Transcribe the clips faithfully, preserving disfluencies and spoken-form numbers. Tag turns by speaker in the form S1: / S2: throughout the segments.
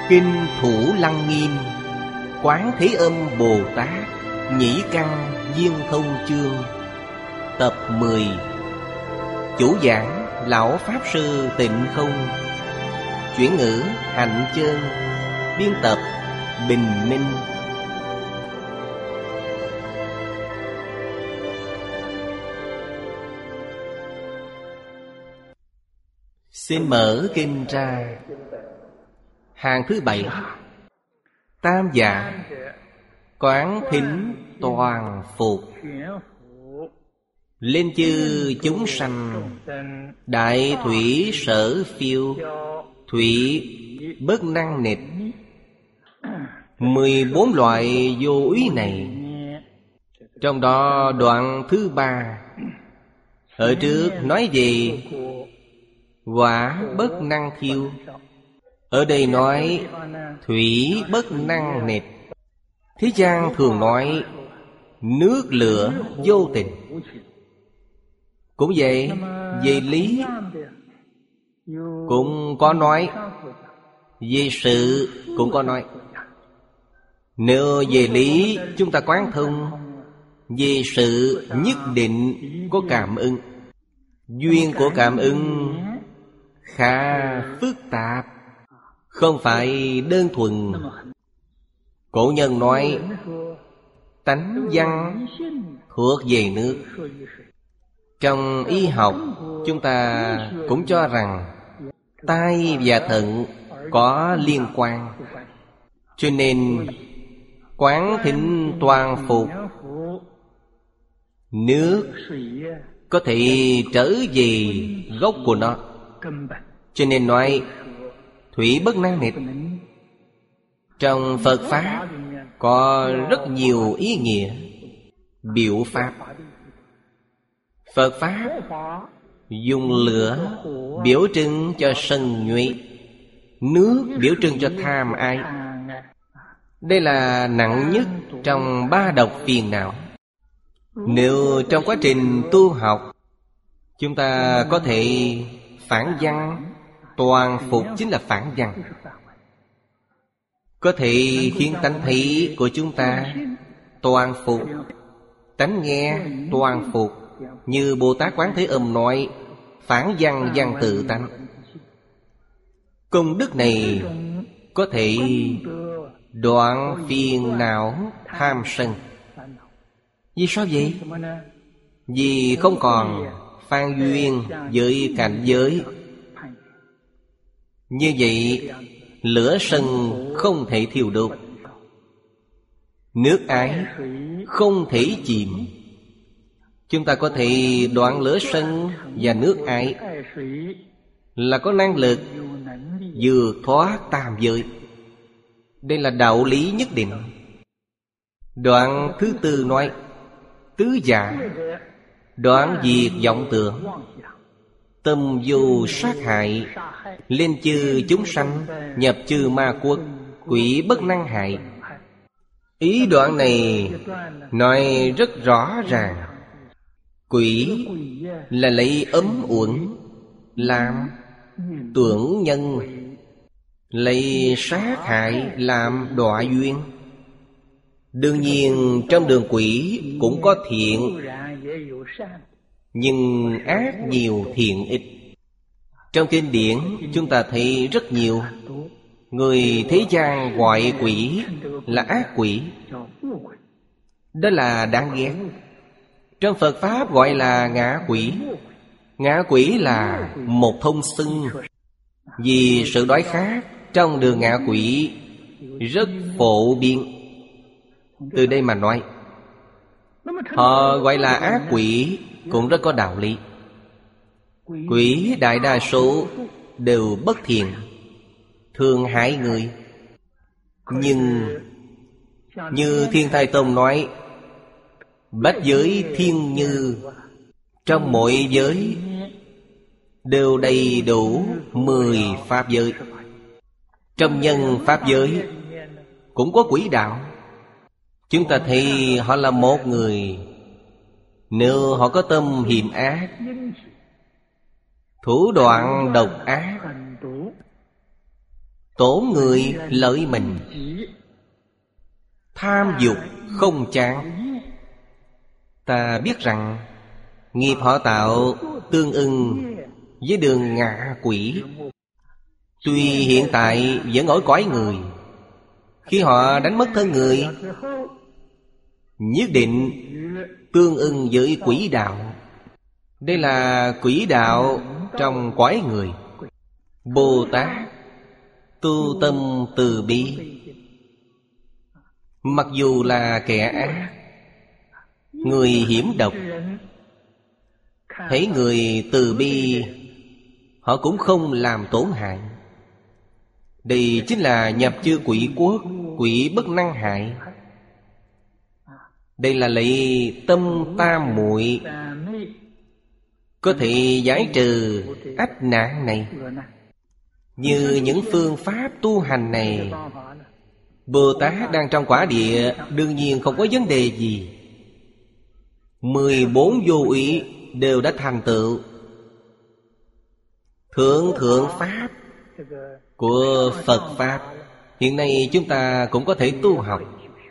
S1: Kinh Thủ Lăng Nghiêm Quán Thế Âm Bồ Tát Nhĩ Căn Viên Thông Chương Tập mười. Chủ giảng Lão Pháp Sư Tịnh Không. Chuyển ngữ Hạnh Chơn. Biên tập Bình Minh. Xin mở kinh ra. Hàng thứ bảy. Tam giả quán thính toàn phục. Lên chư chúng sanh đại thủy sở phiêu, thủy bất năng nịch. Mười bốn loại vô úy này, trong đó đoạn thứ ba ở trước nói về quả bất năng thiêu. Ở đây nói thủy bất năng nịch. Thế gian thường nói nước lửa vô tình. Cũng vậy, về lý cũng có nói, về sự cũng có nói. Nếu về lý chúng ta quán thông, về sự nhất định có cảm ứng. Duyên của cảm ứng khá phức tạp, không phải đơn thuần. Cổ nhân nói tánh văn thuộc về nước. Trong y học chúng ta cũng cho rằng tai và thận có liên quan. Cho nên quán thính toàn phục, nước có thể trở về gốc của nó. Cho nên nói thủy bất năng nịch. Trong Phật Pháp có rất nhiều ý nghĩa biểu pháp. Phật Pháp dùng lửa biểu trưng cho sân nhuệ, nước biểu trưng cho tham ái. Đây là nặng nhất trong ba độc phiền não. Nếu trong quá trình tu học chúng ta có thể phản văn, toàn phục chính là phản văn, có thể khiến tánh thấy của chúng ta toàn phục, tánh nghe toàn phục. Như Bồ Tát Quán Thế Âm nói phản văn văn tự tánh. Công đức này có thể đoạn phiền não tham sân. Vì sao vậy? Vì không còn phan duyên với cảnh giới. Như vậy lửa sân không thể thiêu đốt, nước ái không thể chìm. Chúng ta có thể đoạn lửa sân và nước ái, là có năng lực vượt thoát tam giới. Đây là đạo lý nhất định. Đoạn thứ tư nói tứ giả đoạn diệt vọng tưởng, tâm vô sát hại, lên chư chúng sanh, nhập chư ma quốc, quỷ bất năng hại. Ý đoạn này nói rất rõ ràng. Quỷ là lấy ấm uẩn làm tưởng nhân, lấy sát hại làm đọa duyên. Đương nhiên trong đường quỷ cũng có thiện, nhưng ác nhiều thiện ít. Trong kinh điển chúng ta thấy rất nhiều. Người thế gian gọi quỷ là ác quỷ, đó là đáng ghét. Trong Phật Pháp gọi là ngạ quỷ. Ngạ quỷ là một thông xưng. Vì sự đói khát trong đường ngạ quỷ rất phổ biến. Từ đây mà nói họ gọi là ác quỷ cũng rất có đạo lý. Quỷ đại đa số đều bất thiện, thường hại người. Nhưng như Thiên Thai Tông nói bách giới thiên như, trong mỗi giới đều đầy đủ mười pháp giới. Trong nhân pháp giới cũng có quỷ đạo. Chúng ta thấy họ là một người, nếu họ có tâm hiểm ác, thủ đoạn độc ác, tổn người lợi mình, tham dục không chán. Ta biết rằng nghiệp họ tạo tương ưng với đường ngạ quỷ. Tuy hiện tại vẫn ở cõi người, khi họ đánh mất thân người, nhất định tương ưng với quỷ đạo. Đây là quỷ đạo trong cõi người. Bồ Tát tu tâm từ bi, mặc dù là kẻ ác, người hiểm độc, thấy người từ bi, họ cũng không làm tổn hại. Đây chính là nhập chư quỷ quốc, quỷ bất năng hại. Đây là lấy tâm tam muội có thể giải trừ ách nạn này. Như những phương pháp tu hành này, Bồ Tát đang trong quả địa đương nhiên không có vấn đề gì. Mười bốn vô úy đều đã thành tựu. Thượng thượng pháp của Phật Pháp hiện nay chúng ta cũng có thể tu học.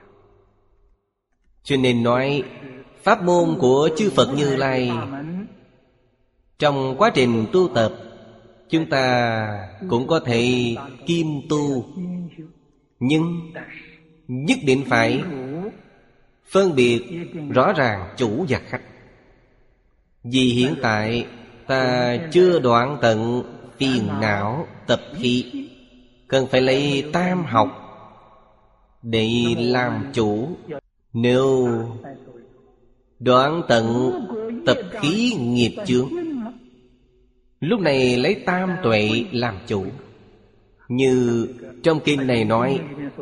S1: Cho nên nói pháp môn của chư Phật Như Lai, trong quá trình tu tập, chúng ta cũng có thể kim tu. Nhưng nhất định phải phân biệt rõ ràng chủ và khách. Vì hiện tại ta chưa đoạn tận phiền não tập khí, cần phải lấy tam học để làm chủ. Nếu đoạn tận tập khí nghiệp chướng, lúc này lấy tam tuệ làm chủ. Như trong kinh này nói,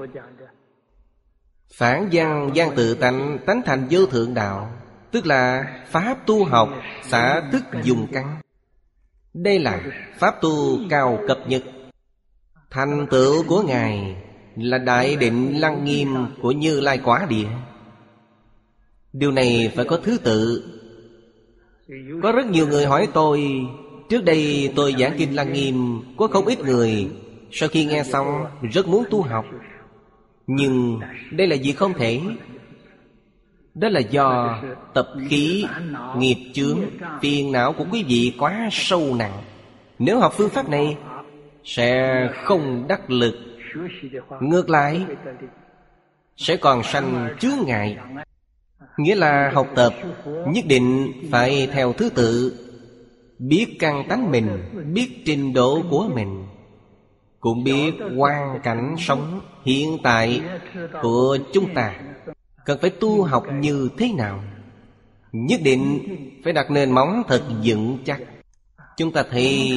S1: phản văn văn tự tánh, tánh thành vô thượng đạo, tức là pháp tu học xả thức dùng căn. Đây là pháp tu cao cấp nhất. Thành tựu của Ngài là đại định lăng nghiêm của Như Lai quả địa. Điều này phải có thứ tự. Có rất nhiều người hỏi tôi, trước đây tôi giảng kinh Lăng Nghiêm, có không ít người sau khi nghe xong rất muốn tu học. Nhưng đây là việc không thể. Đó là do tập khí, nghiệp chướng, phiền não của quý vị quá sâu nặng. Nếu học phương pháp này sẽ không đắc lực, ngược lại sẽ còn sanh chướng ngại. Nghĩa là học tập nhất định phải theo thứ tự, biết căn tánh mình, biết trình độ của mình, cũng biết hoàn cảnh sống hiện tại của chúng ta cần phải tu học như thế nào. Nhất định phải đặt nền móng thật vững chắc. Chúng ta thấy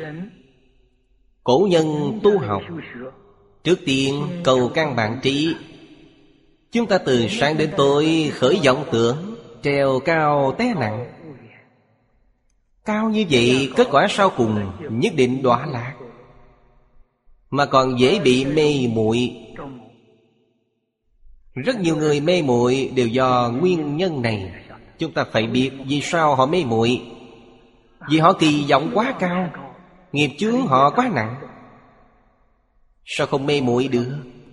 S1: cổ nhân tu học, trước tiên cầu căn bản trí. Chúng ta từ sáng đến tối khởi vọng tưởng, trèo cao té nặng. Cao như vậy, kết quả sau cùng nhất định đọa lạc, mà còn dễ bị mê muội. Rất nhiều người mê muội đều do nguyên nhân này. Chúng ta phải biết vì sao họ mê muội. Vì họ kỳ vọng quá cao, nghiệp chướng họ quá nặng. Sao không mê muội được?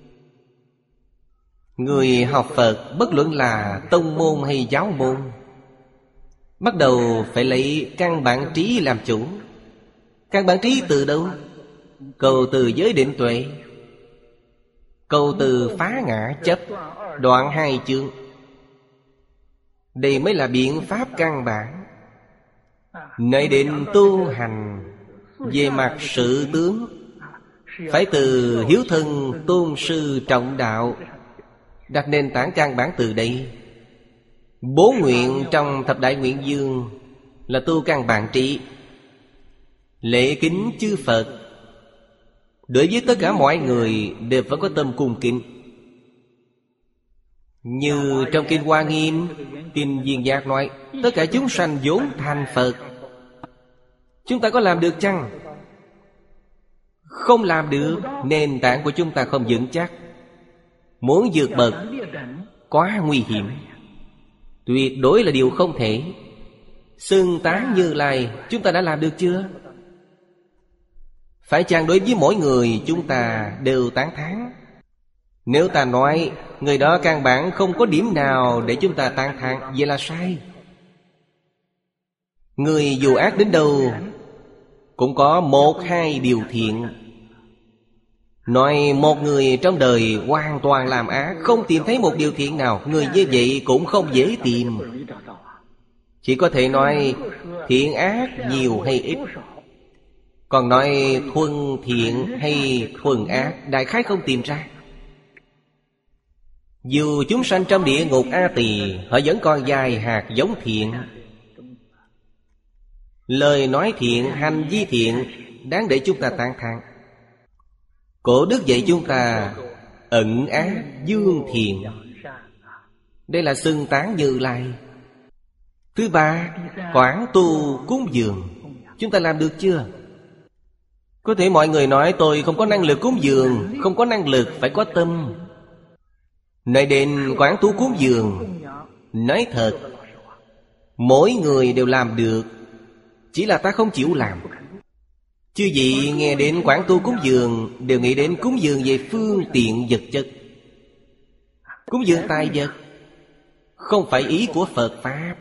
S1: Người học Phật, bất luận là tông môn hay giáo môn, bắt đầu phải lấy căn bản trí làm chủ. Căn bản trí từ đâu? Cầu từ giới định tuệ, cầu từ phá ngã chấp, đoạn hai chướng. Đây mới là biện pháp căn bản. Nơi định tu hành về mặt sự tướng, phải từ hiếu thân tôn sư trọng đạo, đặt nền tảng căn bản từ đây. Bốn nguyện trong thập đại nguyện dương là tu căn bản trí. Lễ kính chư Phật, đối với tất cả mọi người đều phải có tâm cung kính. Như trong kinh Hoa Nghiêm, kinh Viên Giác nói, tất cả chúng sanh vốn thành Phật. Chúng ta có làm được chăng? Không làm được. Nền tảng của chúng ta không vững chắc. Muốn vượt bậc quá nguy hiểm, tuyệt đối là điều không thể. Xưng tán Như Lai chúng ta đã làm được chưa? Phải chăng đối với mỗi người chúng ta đều tán thán? Nếu ta nói người đó căn bản không có điểm nào để chúng ta tán thán, vậy là sai. Người dù ác đến đâu cũng có một hai điều thiện. Nói một người trong đời hoàn toàn làm ác, không tìm thấy một điều thiện nào, người như vậy cũng không dễ tìm. Chỉ có thể nói thiện ác nhiều hay ít. Còn nói thuần thiện hay thuần ác, đại khái không tìm ra. Dù chúng sanh trong địa ngục A Tỳ, họ vẫn còn vài hạt giống thiện. Lời nói thiện, hành vi thiện, đáng để chúng ta tán thán. Cổ đức dạy chúng ta ẩn ác dương thiện. Đây là xưng tán Như Lai. Thứ ba, quảng tu cúng dường. Chúng ta làm được chưa? Có thể mọi người nói tôi không có năng lực cúng dường. Không có năng lực, phải có tâm. Nói đến quảng tu cúng dường, nói thật, mỗi người đều làm được, chỉ là ta không chịu làm. Chư vị nghe đến quảng tu cúng dường đều nghĩ đến cúng dường về phương tiện vật chất, cúng dường tài vật, không phải ý của Phật Pháp.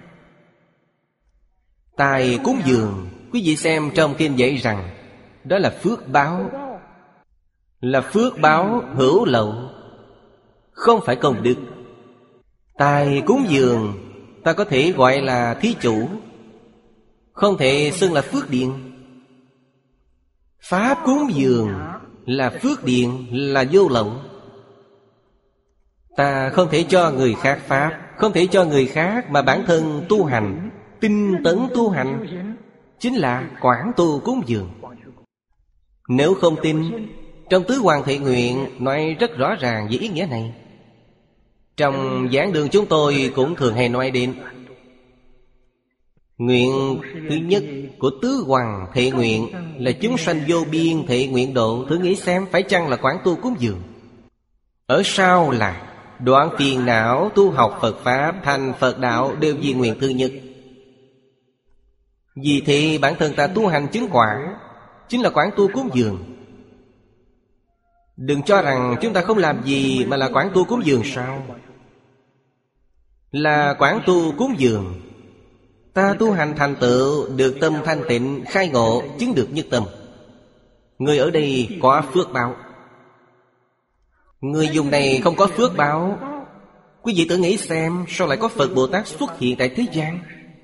S1: Tài cúng dường, quý vị xem trong kinh dạy rằng đó là phước báo, là phước báo hữu lậu, không phải công đức. Tài cúng dường ta có thể gọi là thí chủ, không thể xưng là phước điện. Pháp cúng dường là phước điện, là vô lậu. Ta không thể cho người khác Pháp, không thể cho người khác, mà bản thân tu hành, tinh tấn tu hành, chính là quảng tu cúng dường. Nếu không tin, trong Tứ Hoàng Thệ Nguyện nói rất rõ ràng về ý nghĩa này. Trong giảng đường chúng tôi cũng thường hay nói đến nguyện thứ nhất của Tứ Hoàng Thệ Nguyện là chúng sanh vô biên thệ nguyện độ. Thử nghĩ xem phải chăng là quảng tu cúng dường? Ở sau là đoạn phiền não, tu học Phật Pháp, thành Phật Đạo, đều vì nguyện thứ nhất. Vì thế bản thân ta tu hành chứng quả chính là quảng tu cúng dường. Đừng cho rằng chúng ta không làm gì mà là quảng tu cúng dường sao? Là quảng tu cúng dường. Ta tu hành thành tựu, được tâm thanh tịnh, khai ngộ, chứng được nhất tâm. Người ở đây có phước báo. Người dùng này không có phước báo. Quý vị tự nghĩ xem, sao lại có Phật Bồ Tát xuất hiện tại thế gian?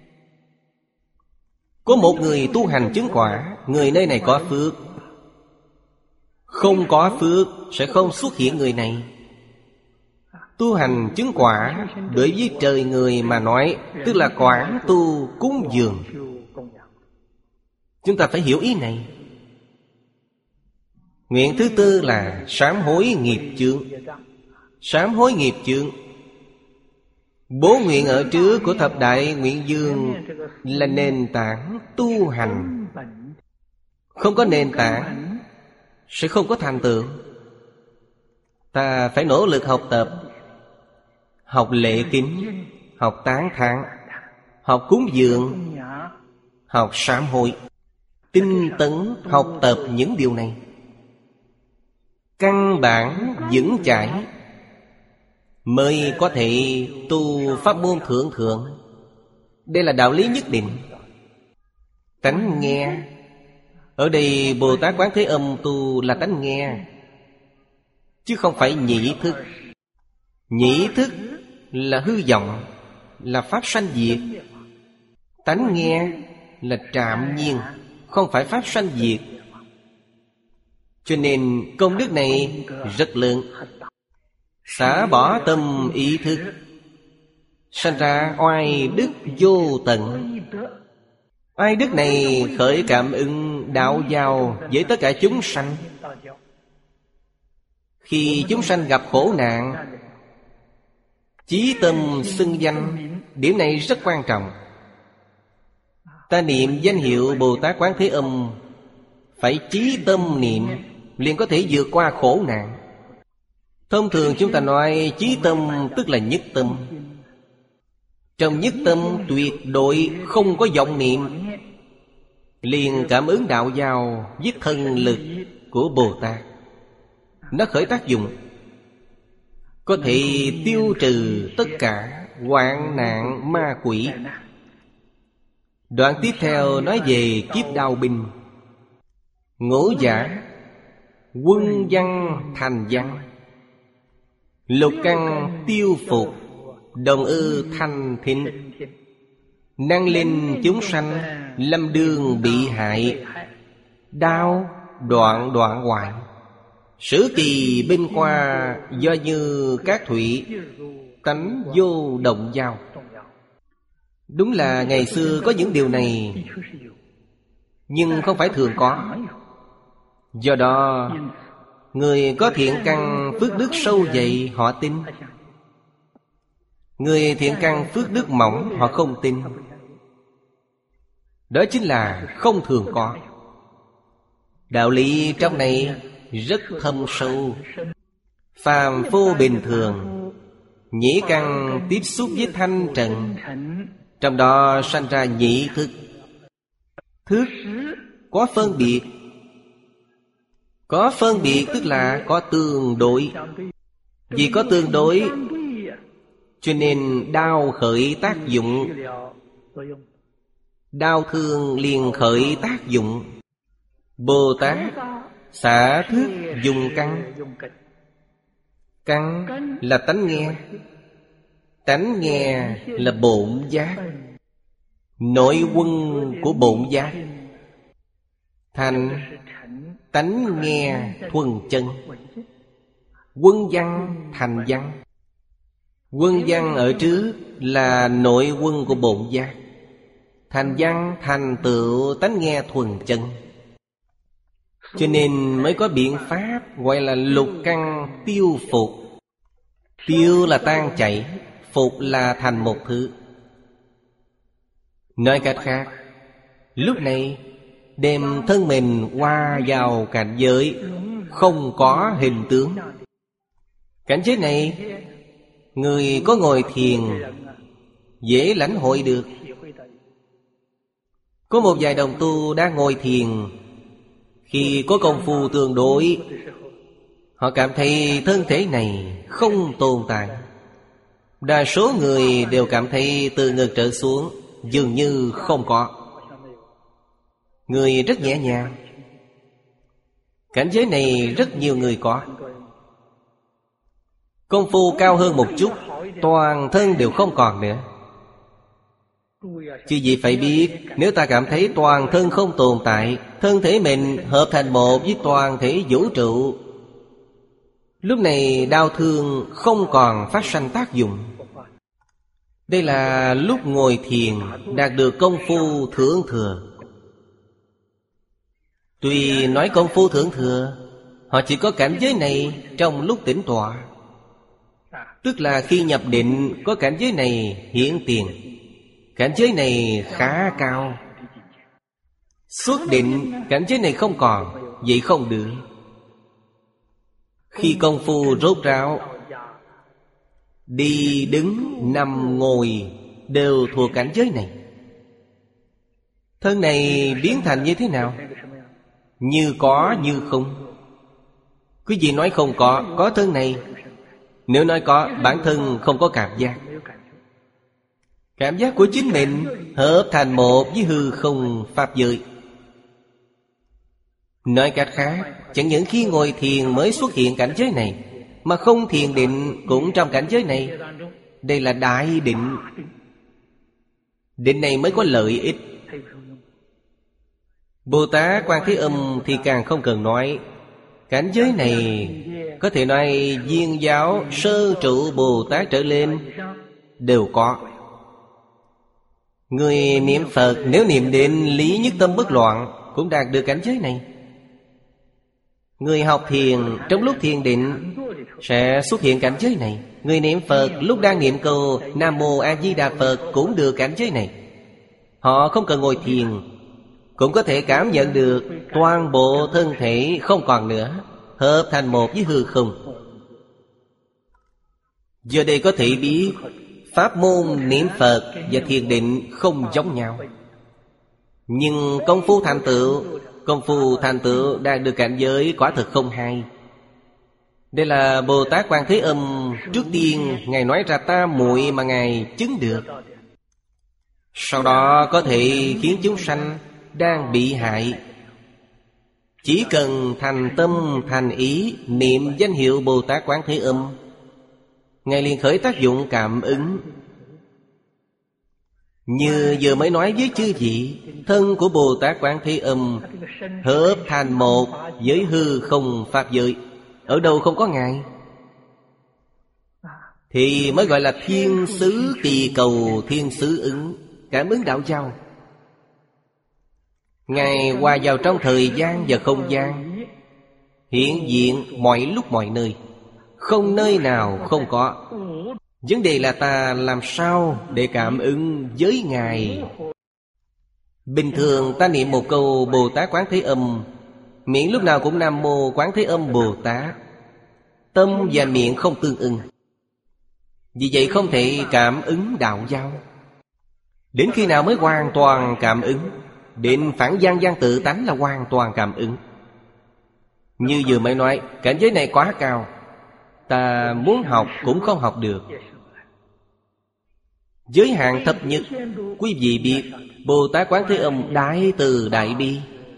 S1: Có một người tu hành chứng quả, người nơi này có phước. Không có phước sẽ không xuất hiện người này. Tu hành chứng quả đối với trời người mà nói, tức là quảng tu cúng dường. Chúng ta phải hiểu ý này. Nguyện thứ tư là sám hối nghiệp chướng. Sám hối nghiệp chướng, bốn nguyện ở trước của thập đại nguyện dương là nền tảng tu hành. Không có nền tảng sẽ không có thành tựu. Ta phải nỗ lực học tập, học lễ kính, học tán thán, học cúng dường, học sám hối, tinh tấn học tập những điều này. Căn bản vững chãi mới có thể tu pháp môn thượng thượng. Đây là đạo lý nhất định. Tánh nghe, ở đây Bồ Tát Quán Thế Âm tu là tánh nghe, chứ không phải nhĩ thức. Nhĩ thức là hư vọng, là pháp sanh diệt. Tánh nghe là trạm nhiên, không phải pháp sanh diệt. Cho nên công đức này rất lớn. Xả bỏ tâm ý thức, sanh ra oai đức vô tận. Oai đức này khởi cảm ứng đạo giao với tất cả chúng sanh. Khi chúng sanh gặp khổ nạn, chí tâm xưng danh, điểm này rất quan trọng. Ta niệm danh hiệu Bồ Tát Quán Thế Âm, phải chí tâm niệm, liền có thể vượt qua khổ nạn. Thông thường chúng ta nói chí tâm tức là nhất tâm. Trong nhất tâm tuyệt đối không có vọng niệm. liền cảm ứng đạo giao với thần lực của Bồ Tát. Nó khởi tác dụng, có thể tiêu trừ tất cả hoạn nạn ma quỷ. Đoạn tiếp theo nói về kiếp đao binh. Ngũ giả, quân văn thành văn, lục căn tiêu phục, đồng ư thanh thịnh, năng linh chúng sanh, lâm đương bị hại, đao đoạn đoạn hoại. Sử kỳ binh qua, do như các thủy, tánh vô động giao. Đúng là ngày xưa có những điều này, nhưng không phải thường có. Do đó, người có thiện căn phước đức sâu dày họ tin. Người thiện căn phước đức mỏng họ không tin. Đó chính là không thường có. Đạo lý trong này rất thâm sâu. Phàm phu bình thường, nhĩ căn tiếp xúc với thanh trần, trong đó sanh ra nhị thức. Thức có phân biệt. Có phân biệt tức là có tương đối. Vì có tương đối cho nên đau khởi tác dụng, đau thương liền khởi tác dụng. Bồ Tát xả thức dùng căn. Căn là tánh nghe. Tánh nghe là bổn giác, nội quân của bổn giác. Thành tánh nghe thuần chân. Quân văn thành văn. Quân văn ở trước là nội quân của bổn giác. Thành văn thành tựu tánh nghe thuần chân. Cho nên mới có biện pháp gọi là lục căn tiêu phục. Tiêu là tan chảy, phục là thành một thứ. Nói cách khác, lúc này đem thân mình qua vào cảnh giới không có hình tướng. Cảnh giới này người có ngồi thiền dễ lãnh hội được. Có một vài đồng tu đang ngồi thiền, khi có công phu tương đối, họ cảm thấy thân thể này không tồn tại. Đa số người đều cảm thấy từ ngực trở xuống dường như không có. Người rất nhẹ nhàng. Cảnh giới này rất nhiều người có. Công phu cao hơn một chút, toàn thân đều không còn nữa. Chứ gì phải biết, nếu ta cảm thấy toàn thân không tồn tại, thân thể mình hợp thành một với toàn thể vũ trụ, lúc này đau thương không còn phát sanh tác dụng. Đây là lúc ngồi thiền đạt được công phu thượng thừa. Tuy nói công phu thượng thừa, họ chỉ có cảnh giới này trong lúc tĩnh tọa. Tức là khi nhập định có cảnh giới này hiển tiền. Cảnh giới này khá cao. Xuất định cảnh giới này không còn, vậy không được. Khi công phu rốt ráo, đi đứng nằm ngồi đều thuộc cảnh giới này. Thân này biến thành như thế nào? Như có như không. Quý vị nói không có, có thân này. Nếu nói có, bản thân không có cảm giác. Cảm giác của chính mình hợp thành một với hư không pháp giới. Nói cách khác, chẳng những khi ngồi thiền mới xuất hiện cảnh giới này, mà không thiền định cũng trong cảnh giới này. Đây là đại định. Định này mới có lợi ích. Bồ Tát Quan Thế Âm thì càng không cần nói. Cảnh giới này có thể nói viên giáo sơ trụ Bồ Tát trở lên đều có. Người niệm Phật nếu niệm định lý nhất tâm bất loạn cũng đạt được cảnh giới này. Người học thiền trong lúc thiền định sẽ xuất hiện cảnh giới này. Người niệm Phật lúc đang niệm câu Nam Mô A Di Đà Phật cũng được cảnh giới này. Họ không cần ngồi thiền cũng có thể cảm nhận được toàn bộ thân thể không còn nữa, hợp thành một với hư không. Giờ đây có thể biết pháp môn niệm Phật và thiền định không giống nhau. Nhưng công phu thành tựu, công phu thành tựu đạt được cảnh giới quả thực không hay. Đây là Bồ Tát Quan Thế Âm trước tiên Ngài nói ra tam muội mà Ngài chứng được. Sau đó có thể khiến chúng sanh đang bị hại, chỉ cần thành tâm thành ý niệm danh hiệu Bồ Tát Quán Thế Âm, Ngài liền khởi tác dụng cảm ứng. Như vừa mới nói với chư vị, thân của Bồ Tát Quán Thế Âm hợp thành một với hư không pháp giới. Ở đâu không có Ngài thì mới gọi là thiên xứ kỳ cầu, thiên xứ ứng, cảm ứng đạo giao. Ngài hòa vào trong thời gian và không gian, hiện diện mọi lúc mọi nơi, không nơi nào không có. Vấn đề là ta làm sao để cảm ứng với Ngài. Bình thường ta niệm một câu Bồ Tát Quán Thế Âm, miệng lúc nào cũng Nam Mô Quán Thế Âm Bồ Tát, tâm và miệng không tương ưng. Vì vậy không thể cảm ứng đạo giao. Đến khi nào mới hoàn toàn cảm ứng? Đến phản gian gian tự tánh là hoàn toàn cảm ứng. Như vừa mới nói, cảnh giới này quá cao, ta muốn học cũng không học được. Giới hạn thấp nhất, quý vị biết, Bồ Tát Quán Thế Âm đại từ đại bi.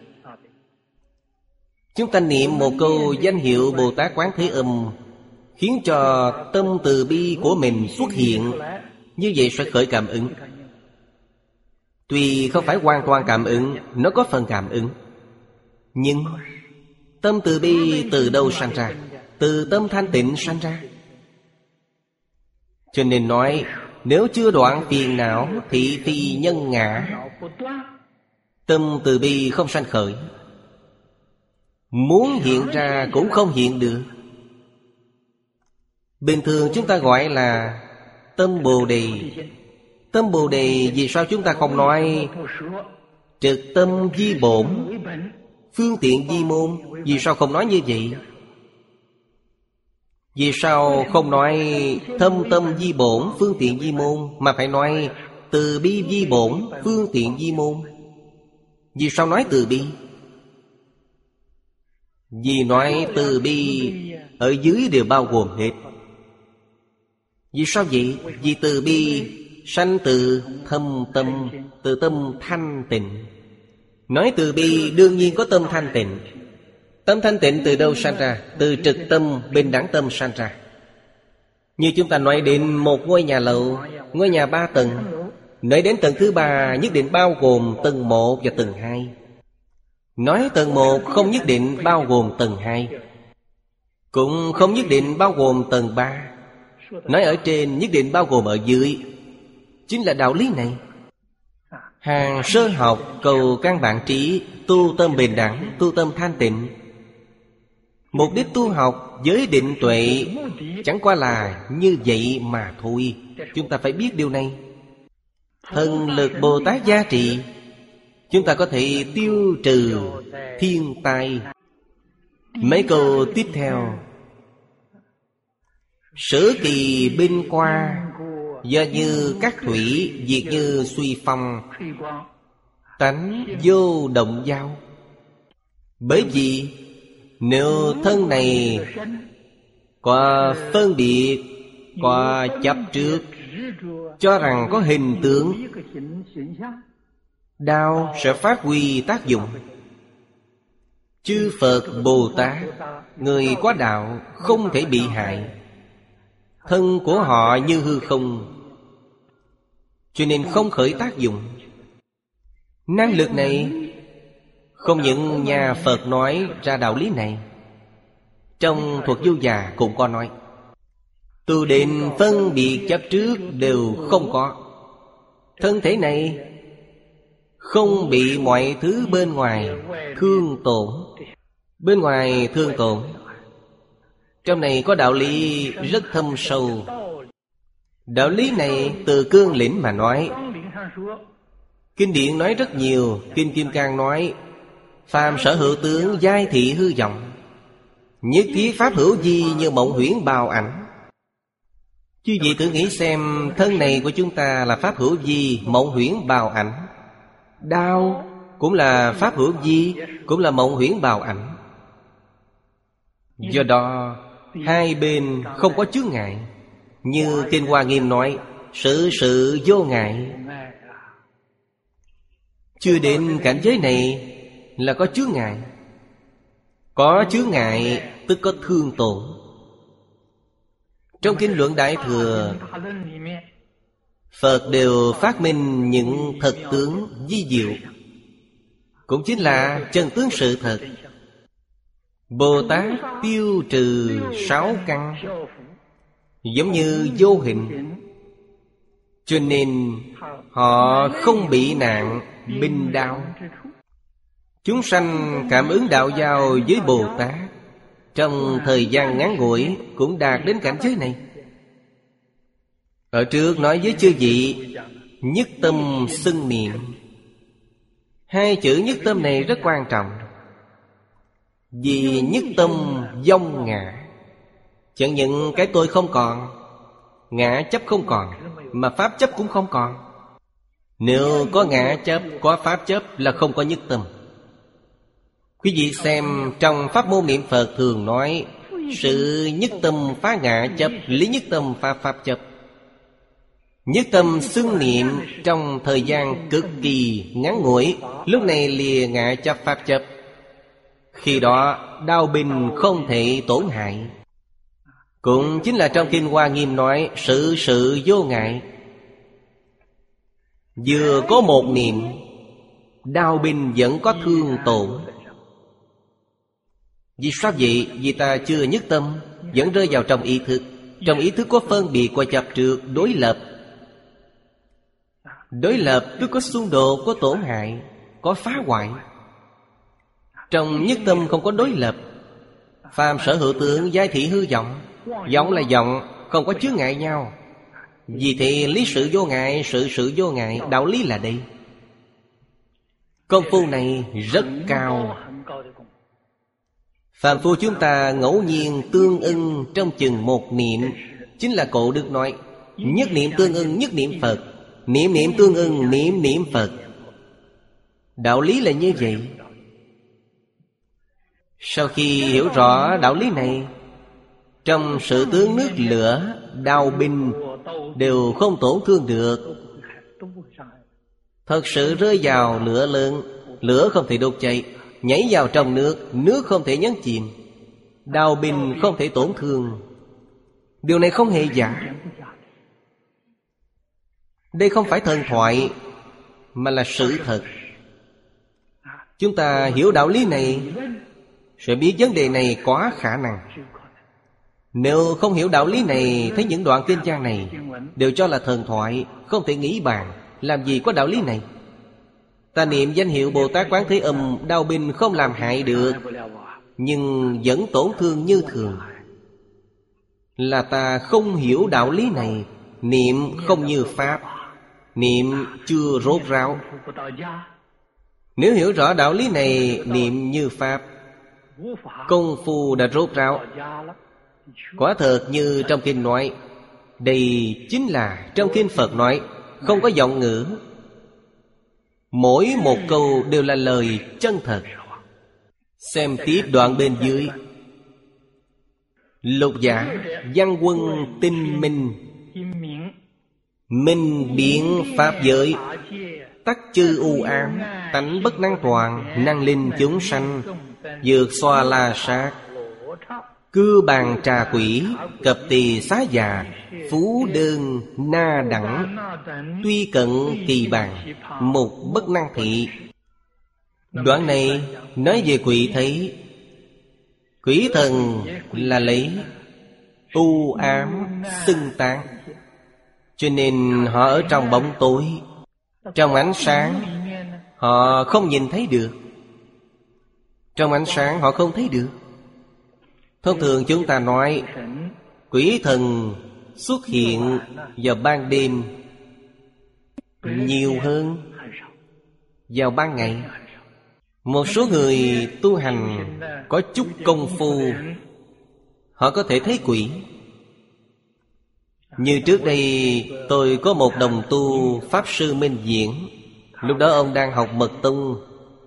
S1: Chúng ta niệm một câu danh hiệu Bồ Tát Quán Thế Âm, khiến cho tâm từ bi của mình xuất hiện, như vậy sẽ khởi cảm ứng. Tuy không phải hoàn toàn cảm ứng, nó có phần cảm ứng. Nhưng tâm từ bi từ đâu sanh ra? Từ tâm thanh tịnh sanh ra. Cho nên nói, nếu chưa đoạn phiền não thị phi nhân ngã, tâm từ bi không sanh khởi, muốn hiện ra cũng không hiện được. Bình thường chúng ta gọi là tâm Bồ Đề. Tâm Bồ Đề vì sao chúng ta không nói trực tâm vi bổn, phương tiện vi môn? Vì sao không nói như vậy? Vì sao không nói thâm tâm vi bổn, phương tiện vi môn, mà phải nói từ bi vi bổn, phương tiện vi môn? Vì sao nói từ bi? Vì nói từ bi ở dưới đều bao gồm hết. Vì sao vậy? Vì từ bi sanh từ thâm tâm, từ tâm thanh tịnh. Nói từ bi đương nhiên có tâm thanh tịnh. Tâm thanh tịnh từ đâu sanh ra? Từ trực tâm, bình đẳng tâm sanh ra. Như chúng ta nói đến một ngôi nhà lầu, ngôi nhà ba tầng, nói đến tầng thứ ba nhất định bao gồm tầng một và tầng hai. Nói tầng một không nhất định bao gồm tầng hai, cũng không nhất định bao gồm tầng ba. Nói ở trên nhất định bao gồm ở dưới. Chính là đạo lý này. Hàng sơ học cầu căn bản trí, tu tâm bình đẳng, tu tâm thanh tịnh. Mục đích tu học với định tuệ chẳng qua là như vậy mà thôi. Chúng ta phải biết điều này. Thần lực Bồ Tát gia trị, chúng ta có thể tiêu trừ thiên tai. Mấy câu tiếp theo: sử kỳ binh qua, do như các thủy, diệt như suy phong, tánh vô động giao. Bởi vì nếu thân này có phân biệt, có chấp trước, cho rằng có hình tướng, đao sẽ phát huy tác dụng. Chư Phật Bồ Tát, người có đạo không thể bị hại. Thân của họ như hư không, cho nên không khởi tác dụng. Năng lực này không những nhà Phật nói ra đạo lý này, trong Thuật Vô Già cũng có nói. Tu định phân biệt chấp trước đều không có. Thân thể này không bị mọi thứ bên ngoài thương tổn. Bên ngoài thương tổn, trong này có đạo lý rất thâm sâu. Đạo lý này từ cương lĩnh mà nói. Kinh điển nói rất nhiều. Kinh Kim Cang nói: phàm sở hữu tướng, giai thị hư vọng, nhất thiết pháp hữu vi như mộng huyễn bào ảnh. Chứ vị thử nghĩ xem, thân này của chúng ta là pháp hữu vi, mộng huyễn bào ảnh. Đau cũng là pháp hữu vi, cũng là mộng huyễn bào ảnh. Do đó hai bên không có chướng ngại. Như Kinh Hoa Nghiêm nói, sự sự vô ngại. Chưa đến cảnh giới này là có chướng ngại. Có chướng ngại tức có thương tổn. Trong Kinh Luận Đại Thừa, Phật đều phát minh những thật tướng vi diệu, cũng chính là chân tướng sự thật. Bồ Tát tiêu trừ sáu căn, giống như vô hình, cho nên họ không bị nạn binh đao. Chúng sanh cảm ứng đạo giao với Bồ Tát, trong thời gian ngắn ngủi cũng đạt đến cảnh giới này. Ở trước nói với chư vị, nhất tâm xưng niệm. Hai chữ nhất tâm này rất quan trọng. Vì nhất tâm vong ngã. Chẳng những cái tôi không còn, ngã chấp không còn, mà pháp chấp cũng không còn. Nếu có ngã chấp, có pháp chấp là không có nhất tâm. Quý vị xem trong pháp môn niệm Phật thường nói sự nhất tâm phá ngã chấp, lý nhất tâm phá pháp chấp. Nhất tâm xưng niệm trong thời gian cực kỳ ngắn ngủi, lúc này lìa ngã chấp pháp chấp. Khi đó đao binh không thể tổn hại. Cũng chính là trong Kinh Hoa Nghiêm nói sự sự vô ngại. Vừa có một niệm, đao binh vẫn có thương tổn. Vì sao vậy? Vì ta chưa nhất tâm, vẫn rơi vào trong ý thức. Trong ý thức có phân biệt, có chấp trước, đối lập. Đối lập tức có xung đột, có tổn hại, có phá hoại. Trong nhất tâm không có đối lập. Phàm sở hữu tướng, giai thị hư vọng. Vọng là vọng, không có chướng ngại nhau. Vì thế lý sự vô ngại, sự sự vô ngại, đạo lý là đây. Công phu này rất cao. Phàm phu chúng ta ngẫu nhiên tương ưng trong chừng một niệm. Chính là Cổ Đức nói, nhất niệm tương ưng nhất niệm Phật, niệm niệm tương ưng niệm niệm Phật. Đạo lý là như vậy. Sau khi hiểu rõ đạo lý này, trong sự tướng nước lửa, đao binh đều không tổn thương được. Thật sự rơi vào lửa lớn, lửa không thể đốt cháy. Nhảy vào trong nước, nước không thể nhấn chìm. Đao binh không thể tổn thương. Điều này không hề giả. Đây không phải thần thoại, mà là sự thật. Chúng ta hiểu đạo lý này, sẽ biết vấn đề này có khả năng. Nếu không hiểu đạo lý này, thấy những đoạn kinh văn này đều cho là thần thoại, không thể nghĩ bàn. Làm gì có đạo lý này? Ta niệm danh hiệu Bồ Tát Quán Thế Âm, đao binh không làm hại được, nhưng vẫn tổn thương như thường. Là ta không hiểu đạo lý này. Niệm không như Pháp, niệm chưa rốt ráo. Nếu hiểu rõ đạo lý này, niệm như Pháp, công phu đã rốt ráo. Quả thật như trong kinh nói, đây chính là trong kinh Phật nói, không có giọng ngữ. Mỗi một câu đều là lời chân thật. Xem tiếp đoạn bên dưới. Lục giả văn quân tinh minh, minh biến pháp giới, tắc chư u ám, tánh bất năng toàn, năng linh chúng sanh, dược xoa la sát, cưa bàn trà quỷ, cập tỳ xá già, phú đơn na đẳng, tuy cận kỳ bàn, mục bất năng thị. Đoạn này nói về quỷ thấy. Quỷ thần là lấy u ám xưng tán, cho nên họ ở trong bóng tối. Trong ánh sáng họ không nhìn thấy được. Trong ánh sáng họ không thấy được. Thông thường chúng ta nói quỷ thần xuất hiện vào ban đêm nhiều hơn vào ban ngày. Một số người tu hành có chút công phu, họ có thể thấy quỷ. Như trước đây tôi có một đồng tu Pháp Sư Minh Diễn. Lúc đó ông đang học Mật Tông,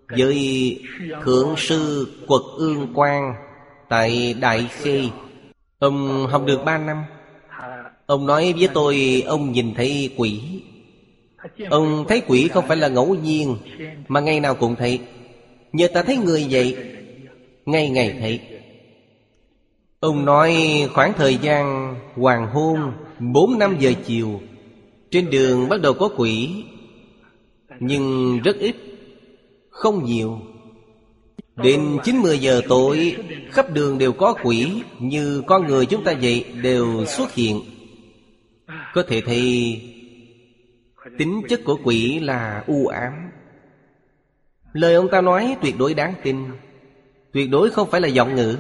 S1: với Thượng sư Quật Ương Quang tại Đại Khê. Ông học được ba năm. Ông nói với tôi ông nhìn thấy quỷ. Ông thấy quỷ không phải là ngẫu nhiên, mà ngày nào cũng thấy. Như ta thấy người vậy, ngày ngày thấy. Ông nói khoảng thời gian hoàng hôn bốn năm giờ chiều, trên đường bắt đầu có quỷ, nhưng rất ít, không nhiều. Đến chín mười giờ tối, khắp đường đều có quỷ, như con người chúng ta vậy, đều xuất hiện. Có thể thấy tính chất của quỷ là u ám. Lời ông ta nói tuyệt đối đáng tin, tuyệt đối không phải là giọng ngữ.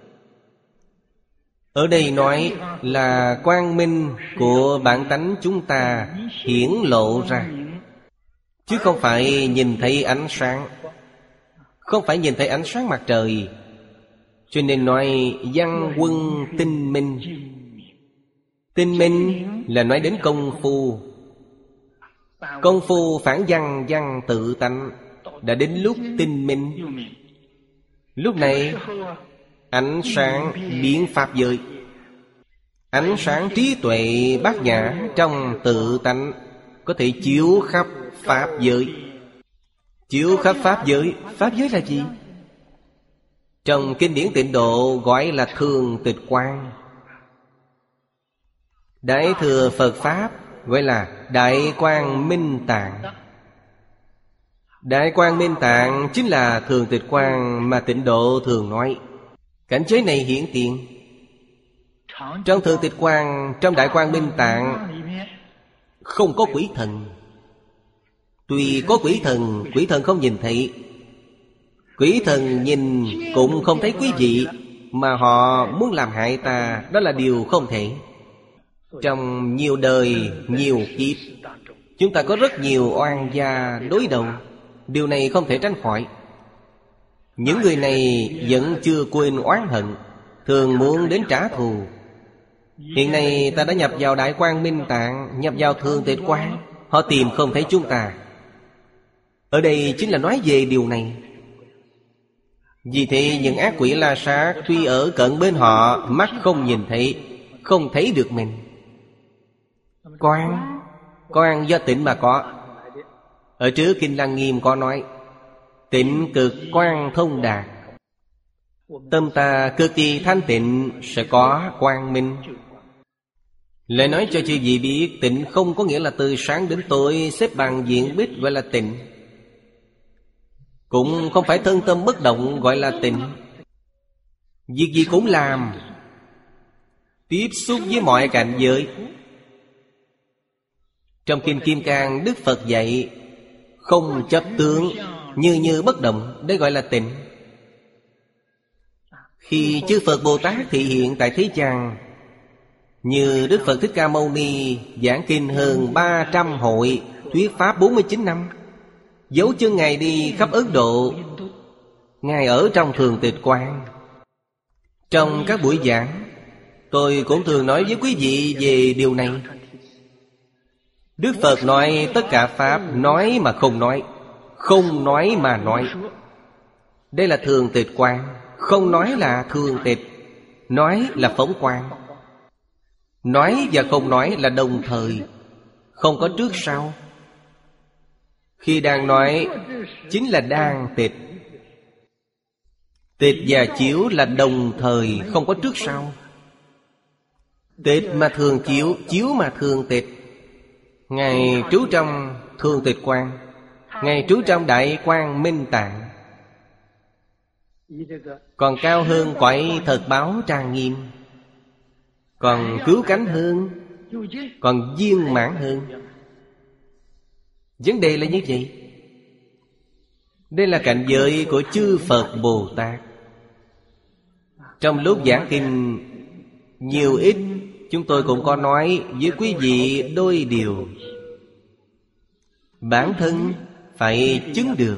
S1: Ở đây nói là quang minh của bản tánh chúng ta hiển lộ ra, chứ không phải nhìn thấy ánh sáng, không phải nhìn thấy ánh sáng mặt trời. Cho nên nói văn quân tinh minh. Tinh minh là nói đến công phu. Công phu phản văn văn tự tánh, đã đến lúc tinh minh. Lúc này ánh sáng biến pháp giới, ánh sáng trí tuệ bát nhã trong tự tánh có thể chiếu khắp pháp giới. Chiếu khắp pháp giới. Pháp giới là gì? Trong kinh điển Tịnh Độ gọi là thường tịch quang. Đại thừa Phật Pháp gọi là Đại Quang Minh Tạng. Đại Quang Minh Tạng chính là thường tịch quang mà Tịnh Độ thường nói. Cảnh giới này hiển tiện. Trong thường tịch quang, trong Đại Quang Minh Tạng không có quỷ thần. Tuy có quỷ thần, quỷ thần không nhìn thấy. Quỷ thần nhìn cũng không thấy quý vị, mà họ muốn làm hại ta, đó là điều không thể. Trong nhiều đời, nhiều kiếp, chúng ta có rất nhiều oan gia đối đầu. Điều này không thể tránh khỏi. Những người này vẫn chưa quên oán hận, thường muốn đến trả thù. Hiện nay ta đã nhập vào Đại Quang Minh Tạng, nhập vào thường tịch quang, họ tìm không thấy chúng ta. Ở đây chính là nói về điều này. Vì thế những ác quỷ la sát tuy ở cận bên họ, mắt không nhìn thấy, không thấy được mình. Quang, quang do tịnh mà có. Ở trước Kinh Lăng Nghiêm có nói tịnh cực quang thông đạt. Tâm ta cực kỳ thanh tịnh sẽ có quang minh. Lại nói cho chư vị biết, tịnh không có nghĩa là từ sáng đến tối xếp bằng diện bích gọi là tịnh, cũng không phải thân tâm bất động gọi là tịnh. Việc gì cũng làm, tiếp xúc với mọi cảnh giới. Trong Kinh Kim Cang, Đức Phật dạy không chấp tướng, như như bất động, đây gọi là tịnh. Khi chư Phật Bồ Tát thị hiện tại thế gian, như Đức Phật Thích Ca Mâu Ni giảng kinh hơn ba trăm hội, thuyết pháp bốn mươi chín năm, dấu chân Ngài đi khắp Ấn Độ. Ngài ở trong thường tịch quang. Trong các buổi giảng, tôi cũng thường nói với quý vị về điều này. Đức Phật nói tất cả pháp nói mà không nói, không nói mà nói. Đây là thường tịch quang. Không nói là thường tịch, nói là phóng quang. Nói và không nói là đồng thời, không có trước sau. Khi đang nói chính là đang tịch. Tịch và chiếu là đồng thời, không có trước sau. Tịch mà thường chiếu, chiếu mà thường tịch. Ngài trú trong thường tịch quang, Ngài trú trong Đại Quang Minh Tạng, còn cao hơn cõi thật báo trang nghiêm, còn cứu cánh hơn, còn viên mãn hơn. Vấn đề là như vậy. Đây là cảnh giới của chư Phật Bồ Tát. Trong lúc giảng kinh nhiều ít, chúng tôi cũng có nói với quý vị đôi điều. Bản thân phải chứng được,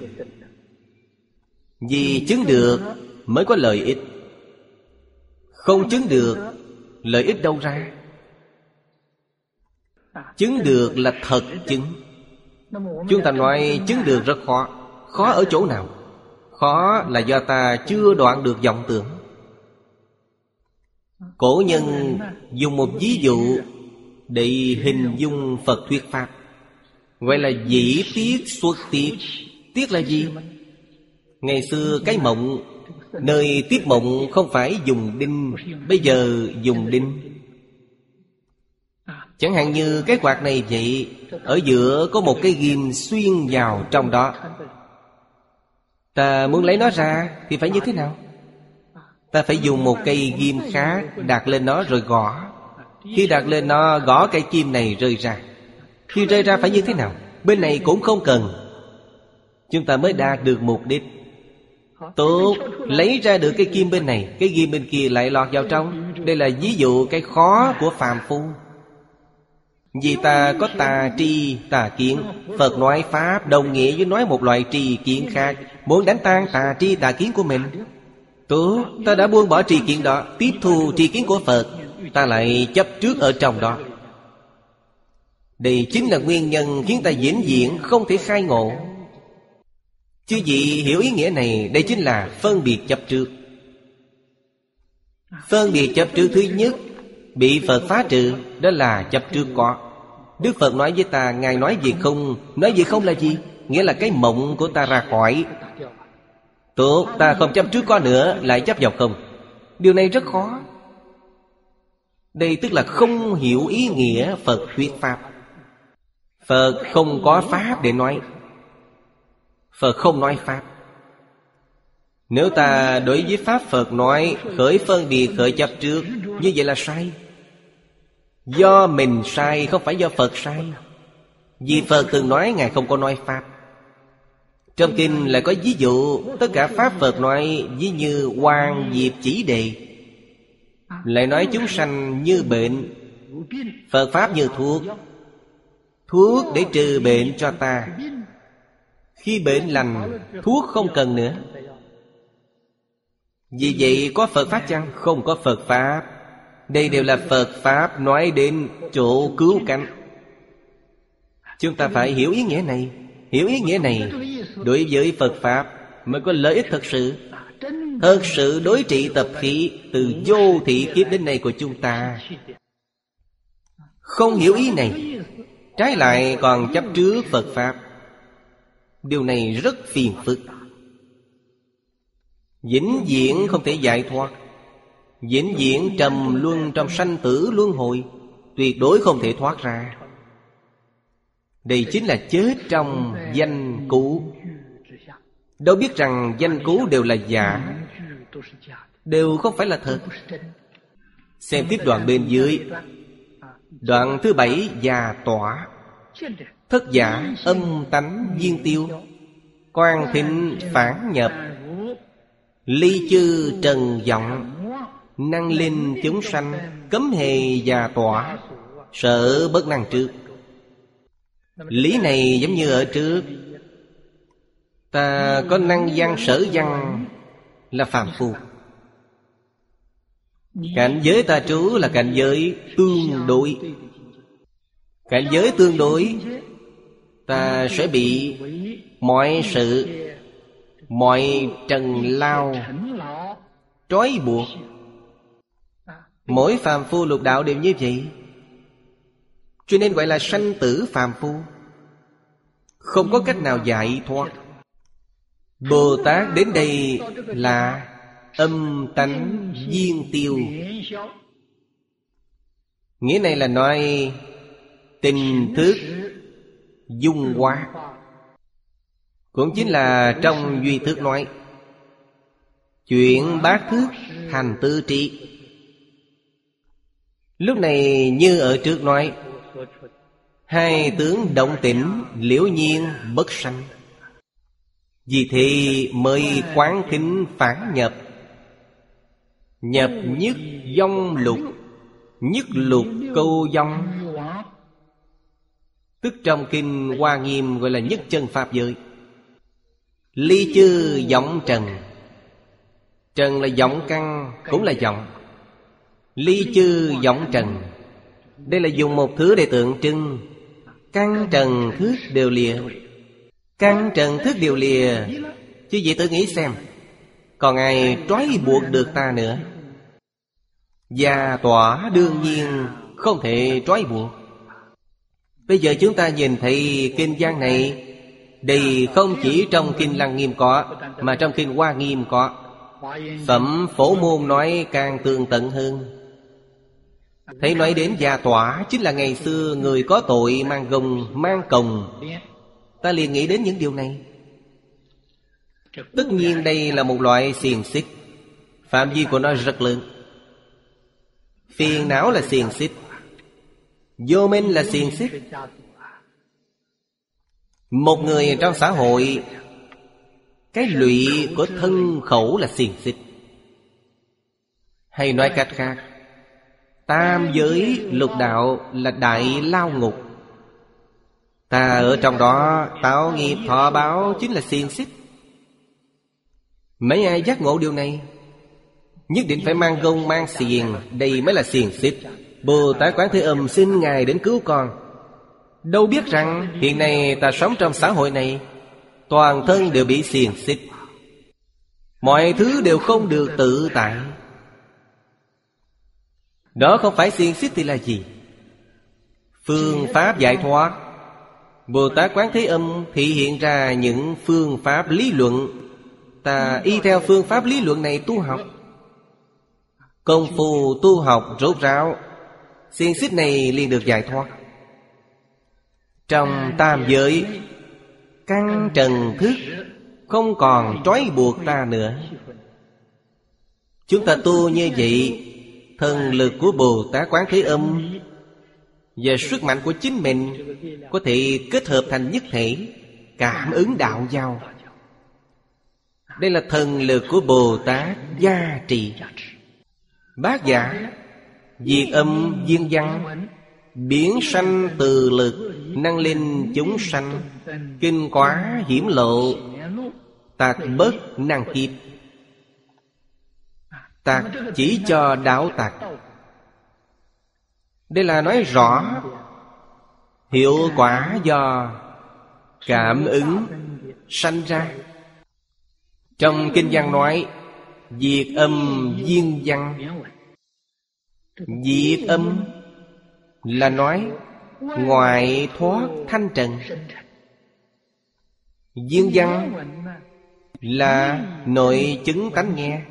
S1: vì chứng được mới có lợi ích. Không chứng được, lợi ích đâu ra? Chứng được là thật chứng. Chúng ta nói chứng được rất khó. Khó ở chỗ nào? Khó là do ta chưa đoạn được vọng tưởng. Cổ nhân dùng một ví dụ để hình dung Phật thuyết Pháp, gọi là dĩ tiết xuất tiết. Tiết là gì? Ngày xưa cái mộng, nơi tiết mộng không phải dùng đinh, bây giờ dùng đinh. Chẳng hạn như cái quạt này vậy, ở giữa có một cái ghim xuyên vào trong đó. Ta muốn lấy nó ra thì phải như thế nào? Ta phải dùng một cây ghim khác đặt lên nó rồi gõ. Khi đặt lên nó, gõ cây kim này rơi ra. Khi rơi ra phải như thế nào? Bên này cũng không cần, chúng ta mới đạt được mục đích. Tốt, lấy ra được cái kim bên này, cái ghim bên kia lại lọt vào trong. Đây là ví dụ cái khó của phàm phu. Vì ta có tà tri tà kiến. Phật nói Pháp đồng nghĩa với nói một loại tri kiến khác, muốn đánh tan tà tri tà kiến của mình. Tốt, ta đã buông bỏ tri kiến đó, tiếp thu tri kiến của Phật, ta lại chấp trước ở trong đó. Đây chính là nguyên nhân khiến ta vĩnh viễn không thể khai ngộ. Chứ gì hiểu ý nghĩa này, đây chính là phân biệt chấp trước. Phân biệt chấp trước thứ nhất bị Phật phá trừ, đó là chấp trước có. Đức Phật nói với ta, Ngài nói gì không? Nói gì không là gì? Nghĩa là cái mộng của ta ra khỏi. Tốt, ta không chấp trước có nữa, lại chấp vào không. Điều này rất khó. Đây tức là không hiểu ý nghĩa Phật thuyết Pháp. Phật không có Pháp để nói. Phật không nói Pháp. Nếu ta đối với Pháp Phật nói khởi phân biệt khởi chấp trước, như vậy là sai. Do mình sai, không phải do Phật sai. Vì Phật từng nói Ngài không có nói Pháp. Trong kinh lại có ví dụ, tất cả Pháp Phật nói ví như hoàng diệp chỉ đề. Lại nói chúng sanh như bệnh, Phật Pháp như thuốc. Thuốc để trừ bệnh cho ta. Khi bệnh lành, thuốc không cần nữa. Vì vậy có Phật Pháp chăng? Không có Phật Pháp. Đây đều là Phật Pháp nói đến chỗ cứu cánh. Chúng ta phải hiểu ý nghĩa này. Hiểu ý nghĩa này, đối với Phật Pháp mới có lợi ích thật sự. Thật sự đối trị tập khí từ vô thị kiếp đến nay của chúng ta. Không hiểu ý này, trái lại còn chấp trước Phật Pháp. Điều này rất phiền phức, vĩnh viễn không thể giải thoát, vĩnh viễn trầm luân trong sanh tử luân hồi, tuyệt đối không thể thoát ra. Đây chính là chết trong danh cũ. Đâu biết rằng danh cũ đều là giả, đều không phải là thật. Xem tiếp đoạn bên dưới. Đoạn thứ bảy, già tỏa. Thất giả âm tánh viên tiêu, quan thịnh phản nhập, ly chư trần vọng, năng linh chúng sanh, cấm hề già tỏa, sợ bất năng trước. Lý này giống như ở trước. Ta có năng văn sở văn là phàm phu. Cảnh giới ta trú là cảnh giới tương đối. Cảnh giới tương đối, ta sẽ bị mọi sự, mọi trần lao trói buộc. Mỗi phàm phu lục đạo đều như vậy, cho nên gọi là sanh tử phàm phu, không có cách nào giải thoát. Bồ Tát đến đây là âm tánh viên tiêu. Nghĩa này là nói tình thức dung hóa. Cũng chính là trong duy thức nói chuyện bát thức hành tư trị. Lúc này như ở trước nói hai tướng động tĩnh liễu nhiên bất sanh. Vì thế mới quán thính phản nhập. Nhập nhất vong lục, nhất lục câu vong. Tức trong kinh Hoa Nghiêm gọi là nhất chân pháp giới. Ly chư vọng trần. Trần là vọng căn, cũng là vọng. Ly chư vọng trần, đây là dùng một thứ để tượng trưng. Căn trần thức đều lìa. Căn trần thức đều lìa. Chứ vậy tự nghĩ xem, còn ai trói buộc được ta nữa? Già tỏa đương nhiên không thể trói buộc. Bây giờ chúng ta nhìn thấy kinh văn này, đây không chỉ trong kinh Lăng Nghiêm có, mà trong kinh Hoa Nghiêm có. Phẩm Phổ Môn nói càng tường tận hơn. Thấy nói đến già tỏa, chính là ngày xưa người có tội mang gông, mang còng. Ta liền nghĩ đến những điều này. Tất nhiên đây là một loại xiềng xích, phạm vi của nó rất lớn. Phiền não là xiềng xích, vô minh là xiềng xích. Một người trong xã hội, cái lụy của thân khẩu là xiềng xích. Hay nói cách khác, tam giới lục đạo là đại lao ngục. Ta ở trong đó tạo nghiệp thọ báo chính là xiềng xích. Mấy ai giác ngộ điều này? Nhất định phải mang gông mang xiềng, đây mới là xiềng xích. Bồ Tát Quán Thế Âm xin Ngài đến cứu con. Đâu biết rằng hiện nay ta sống trong xã hội này, toàn thân đều bị xiềng xích, mọi thứ đều không được tự tại. Đó không phải xiềng xích thì là gì? Phương pháp giải thoát. Bồ Tát Quán Thế Âm thị hiện ra những phương pháp lý luận. Ta y theo phương pháp lý luận này tu học. Công phu tu học rốt ráo, xiềng xích này liền được giải thoát. Trong tam giới, căn trần thức không còn trói buộc ta nữa. Chúng ta tu như vậy, thần lực của Bồ Tát Quán Thế Âm và sức mạnh của chính mình có thể kết hợp thành nhất thể, cảm ứng đạo giao. Đây là thần lực của Bồ Tát gia trì. Bát giả diệt âm viên văn, biến sanh từ lực, năng linh chúng sanh, kinh quá hiểm lộ, tạc bớt năng kiếp. Tạc chỉ cho đạo tạc. Đây là nói rõ hiệu quả do cảm ứng sanh ra. Trong kinh văn nói diệt âm viên văn. Diệt âm là nói ngoại thoát thanh trần. Viên văn là nội chứng tánh nghe.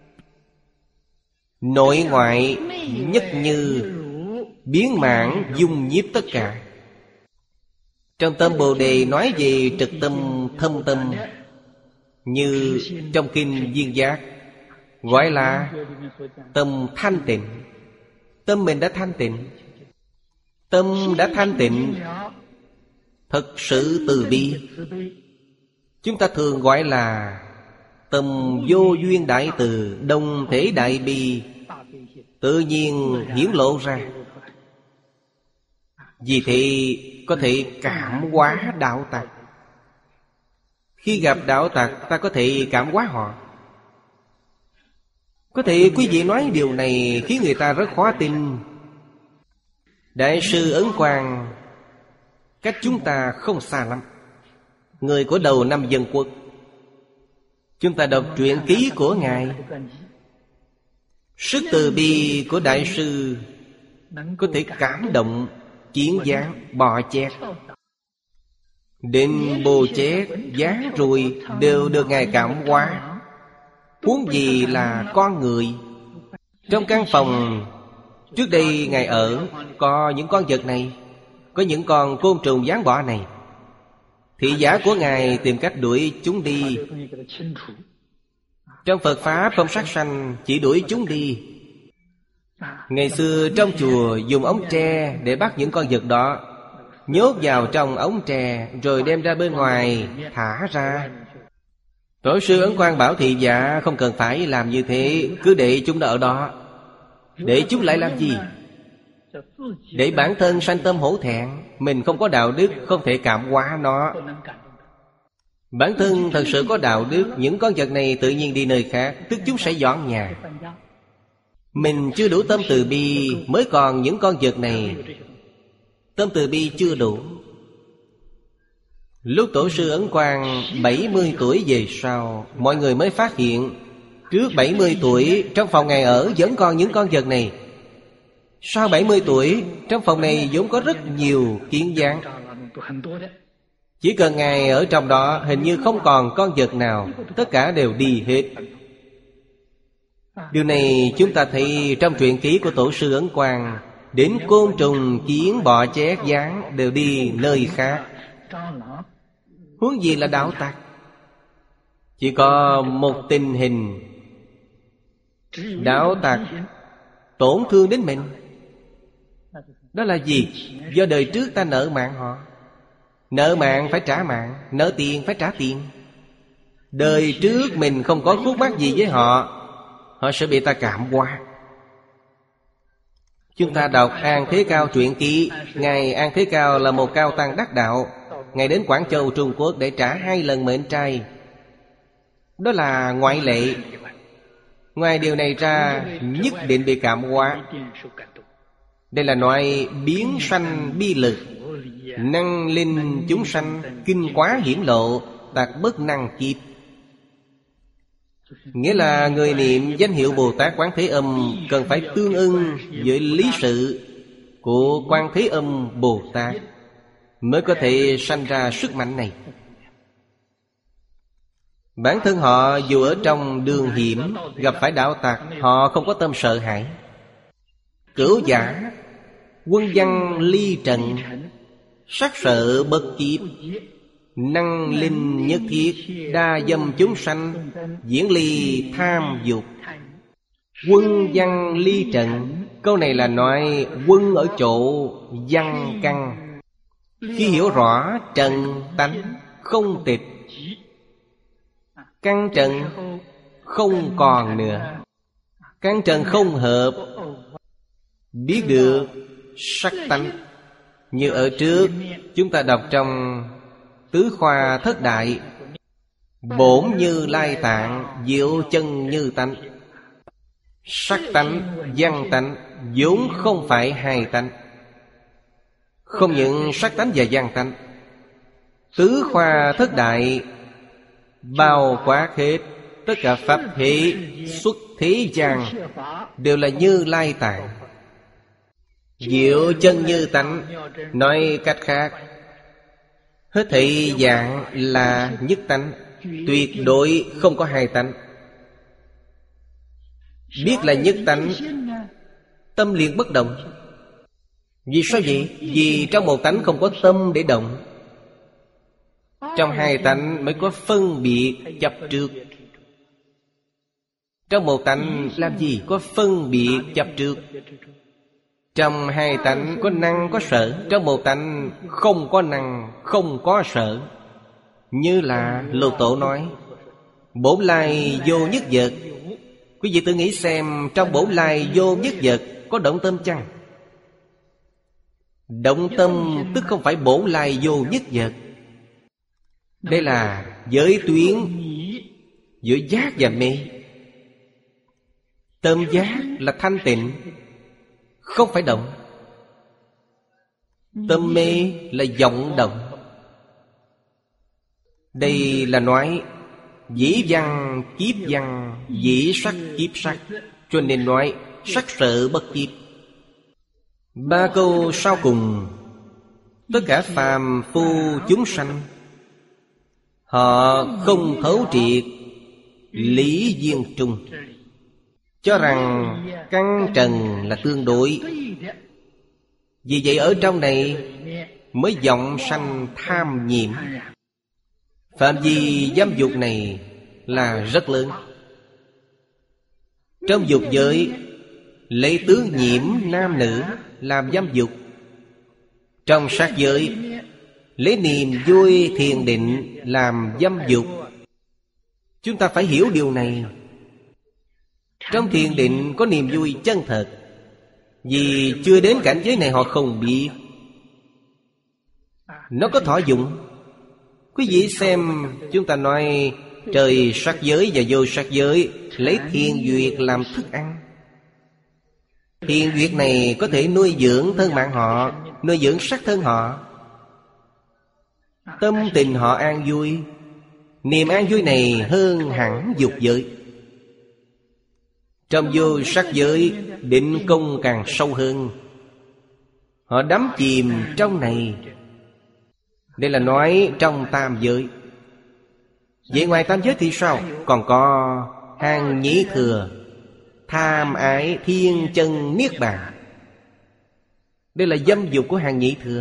S1: Nội ngoại nhất như, biến mãn dung nhiếp tất cả. Trong tâm Bồ Đề nói về trực tâm thâm tâm, như trong kinh Duyên Giác gọi là tâm thanh tịnh. Tâm mình đã thanh tịnh. Tâm đã thanh tịnh, thật sự từ bi. Chúng ta thường gọi là tâm vô duyên đại từ, đồng thể đại bi, tự nhiên hiển lộ ra. Vì thế có thể cảm hóa đạo tặc. Khi gặp đạo tặc, ta có thể cảm hóa họ. Có thể quý vị nói điều này khiến người ta rất khó tin. Đại sư Ấn Quang cách chúng ta không xa lắm, người của đầu năm Dân Quốc. Chúng ta đọc truyện ký của Ngài, sức từ bi của Đại sư có thể cảm động chiến gián, bò chét. Đến bồ chét, gián rồi đều được Ngài cảm hóa. Huống gì là con người. Trong căn phòng trước đây Ngài ở, có những con vật này, có những con côn trùng gián bọ này. Thị giả của Ngài tìm cách đuổi chúng đi. Trong Phật Pháp không sát sanh, chỉ đuổi chúng đi. Ngày xưa trong chùa dùng ống tre để bắt những con vật đó, nhốt vào trong ống tre rồi đem ra bên ngoài thả ra. Tổ sư Ấn Quang bảo thị giả không cần phải làm như thế, cứ để chúng ở đó. Để chúng lại làm gì? Để bản thân sanh tâm hổ thẹn. Mình không có đạo đức, không thể cảm hóa nó. Bản thân thật sự có đạo đức, những con vật này tự nhiên đi nơi khác, tức chúng sẽ dọn nhà. Mình chưa đủ tâm từ bi, mới còn những con vật này. Tâm từ bi chưa đủ. Lúc Tổ sư Ấn Quang bảy mươi tuổi về sau, mọi người mới phát hiện trước bảy mươi tuổi trong phòng Ngài ở vẫn còn những con vật này. Sau bảy mươi tuổi trong phòng này vốn có rất nhiều kiến dáng. Chỉ cần Ngài ở trong đó, hình như không còn con vật nào, tất cả đều đi hết. Điều này chúng ta thấy trong truyện ký của Tổ sư Ấn Quang, đến côn trùng, kiến, bọ chét, gián đều đi nơi khác. Huống gì là đạo tặc. Chỉ có một tình hình đạo tặc tổn thương đến mình. Đó là gì? Do đời trước ta nợ mạng họ. Nợ mạng phải trả mạng, nợ tiền phải trả tiền. Đời trước mình không có khúc mắc gì với họ, họ sẽ bị ta cảm hóa. Chúng ta đọc An Thế Cao truyện ký. Ngài An Thế Cao là một cao tăng đắc đạo. Ngài đến Quảng Châu Trung Quốc để trả hai lần mệnh trai. Đó là ngoại lệ. Ngoài điều này ra, nhất định bị cảm hóa. Đây là loại biến sanh bi lực, năng linh chúng sanh, kinh quá hiển lộ, tạc bất năng kịp. Nghĩa là người niệm danh hiệu Bồ Tát Quán Thế Âm cần phải tương ưng với lý sự của Quán Thế Âm Bồ Tát, mới có thể sanh ra sức mạnh này. Bản thân họ dù ở trong đường hiểm, gặp phải đạo tặc, họ không có tâm sợ hãi. Cửu giả, quân văn ly trần, sắc sợ bất kiếp, năng linh nhất thiết, đa dâm chúng sanh, diễn ly tham dục. Quân văn ly trần, câu này là nói quân ở chỗ văn căn. Khi hiểu rõ trần tánh không tịch, căn trần không còn nữa, căn trần không hợp, biết được sắc tánh. Như ở trước chúng ta đọc trong Tứ Khoa Thất Đại, bổn như lai tạng, diệu chân như tánh. Sắc tánh, văn tánh vốn không phải hai tánh. Không những sắc tánh và văn tánh, Tứ Khoa Thất Đại bao quát hết tất cả pháp thế xuất thế gian đều là Như Lai Tạng. Diệu chân như tánh, nói cách khác, hết thảy dạng là nhất tánh, tuyệt đối không có hai tánh. Biết là nhất tánh, tâm liền bất động. Vì sao vậy? Vì trong một tánh không có tâm để động. Trong hai tánh mới có phân biệt chấp trước. Trong một tánh làm gì có phân biệt chấp trước. Trong hai tánh có năng có sở, trong một tánh không có năng không có sở. Như là Lục Tổ nói, bổn lai vô nhất vật. Quý vị tự nghĩ xem, trong bổn lai vô nhất vật có động tâm chăng? Động tâm tức không phải bổn lai vô nhất vật. Đây là giới tuyến giữa giác và mê. Tâm giác là thanh tịnh, không phải động. Tâm mê là vọng động. Đây là nói dĩ văn kiếp văn, dĩ sắc kiếp sắc, cho nên nói sắc sợ bất kiếp. Ba câu sau cùng, tất cả phàm phu chúng sanh, họ không thấu triệt lý duyên trung, cho rằng căn trần là tương đối. Vì vậy ở trong này mới vọng sanh tham nhiễm. Phạm vi dâm dục này là rất lớn. Trong dục giới, lấy tướng nhiễm nam nữ làm dâm dục. Trong sát giới, lấy niềm vui thiền định làm dâm dục. Chúng ta phải hiểu điều này. Trong thiền định có niềm vui chân thật. Vì chưa đến cảnh giới này họ không biết. Nó có thọ dụng. Quý vị xem, chúng ta nói trời sắc giới và vô sắc giới, lấy thiền duyệt làm thức ăn. Thiền duyệt này có thể nuôi dưỡng thân mạng họ, nuôi dưỡng sắc thân họ. Tâm tình họ an vui. Niềm an vui này hơn hẳn dục giới. Trong vô sắc giới, định công càng sâu hơn. Họ đắm chìm trong này. Đây là nói trong tam giới. Vậy ngoài tam giới thì sao? Còn có hàng nhĩ thừa, tham ái thiên chân niết bàn. Đây là dâm dục của hàng nhĩ thừa.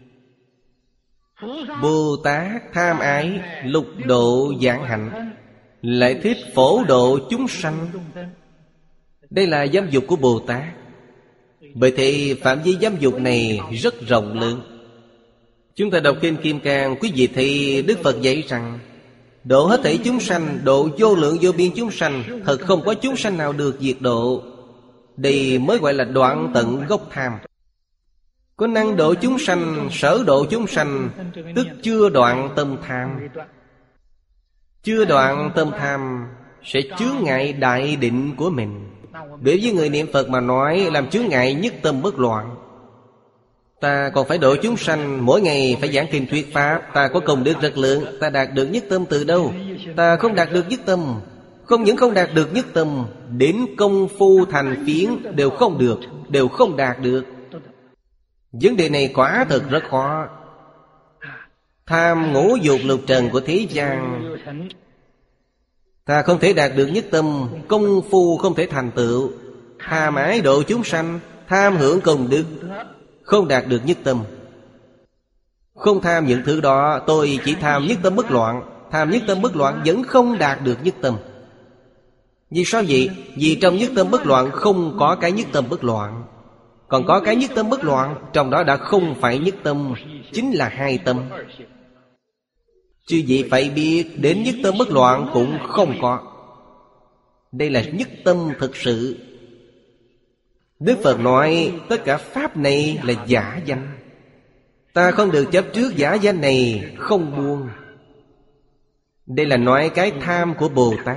S1: Bồ Tát tham ái lục độ giảng hạnh, lại thích phổ độ chúng sanh. Đây là dâm dục của Bồ Tát. Bởi thế phạm vi dâm dục này rất rộng lớn. Chúng ta đọc Kinh Kim Cang, quý vị thấy Đức Phật dạy rằng độ hết thảy chúng sanh, độ vô lượng vô biên chúng sanh. Thật không có chúng sanh nào được diệt độ. Đây mới gọi là đoạn tận gốc tham. Có năng độ chúng sanh, sở độ chúng sanh, tức chưa đoạn tâm tham. Chưa đoạn tâm tham sẽ chướng ngại đại định của mình. Đối với người niệm Phật mà nói, làm chướng ngại nhất tâm bất loạn. Ta còn phải độ chúng sanh, mỗi ngày phải giảng kinh thuyết pháp. Ta có công đức rất lớn. Ta đạt được nhất tâm từ đâu? Ta không đạt được nhất tâm. Không những không đạt được nhất tâm, đến công phu thành phiến đều không được, đều không đạt được. Vấn đề này quả thật rất khó. Tham ngũ dục lục trần của thế gian, ta không thể đạt được nhất tâm, công phu không thể thành tựu. Tham ái độ chúng sanh, tham hưởng công đức, không đạt được nhất tâm. Không tham những thứ đó, tôi chỉ tham nhất tâm bất loạn. Tham nhất tâm bất loạn vẫn không đạt được nhất tâm. Vì sao vậy? Vì trong nhất tâm bất loạn không có cái nhất tâm bất loạn. Còn có cái nhất tâm bất loạn, trong đó đã không phải nhất tâm, chính là hai tâm. Chứ gì phải biết đến nhất tâm bất loạn cũng không có. Đây là nhất tâm thực sự. Đức Phật nói tất cả pháp này là giả danh. Ta không được chấp trước giả danh này, không buông. Đây là nói cái tham của Bồ Tát.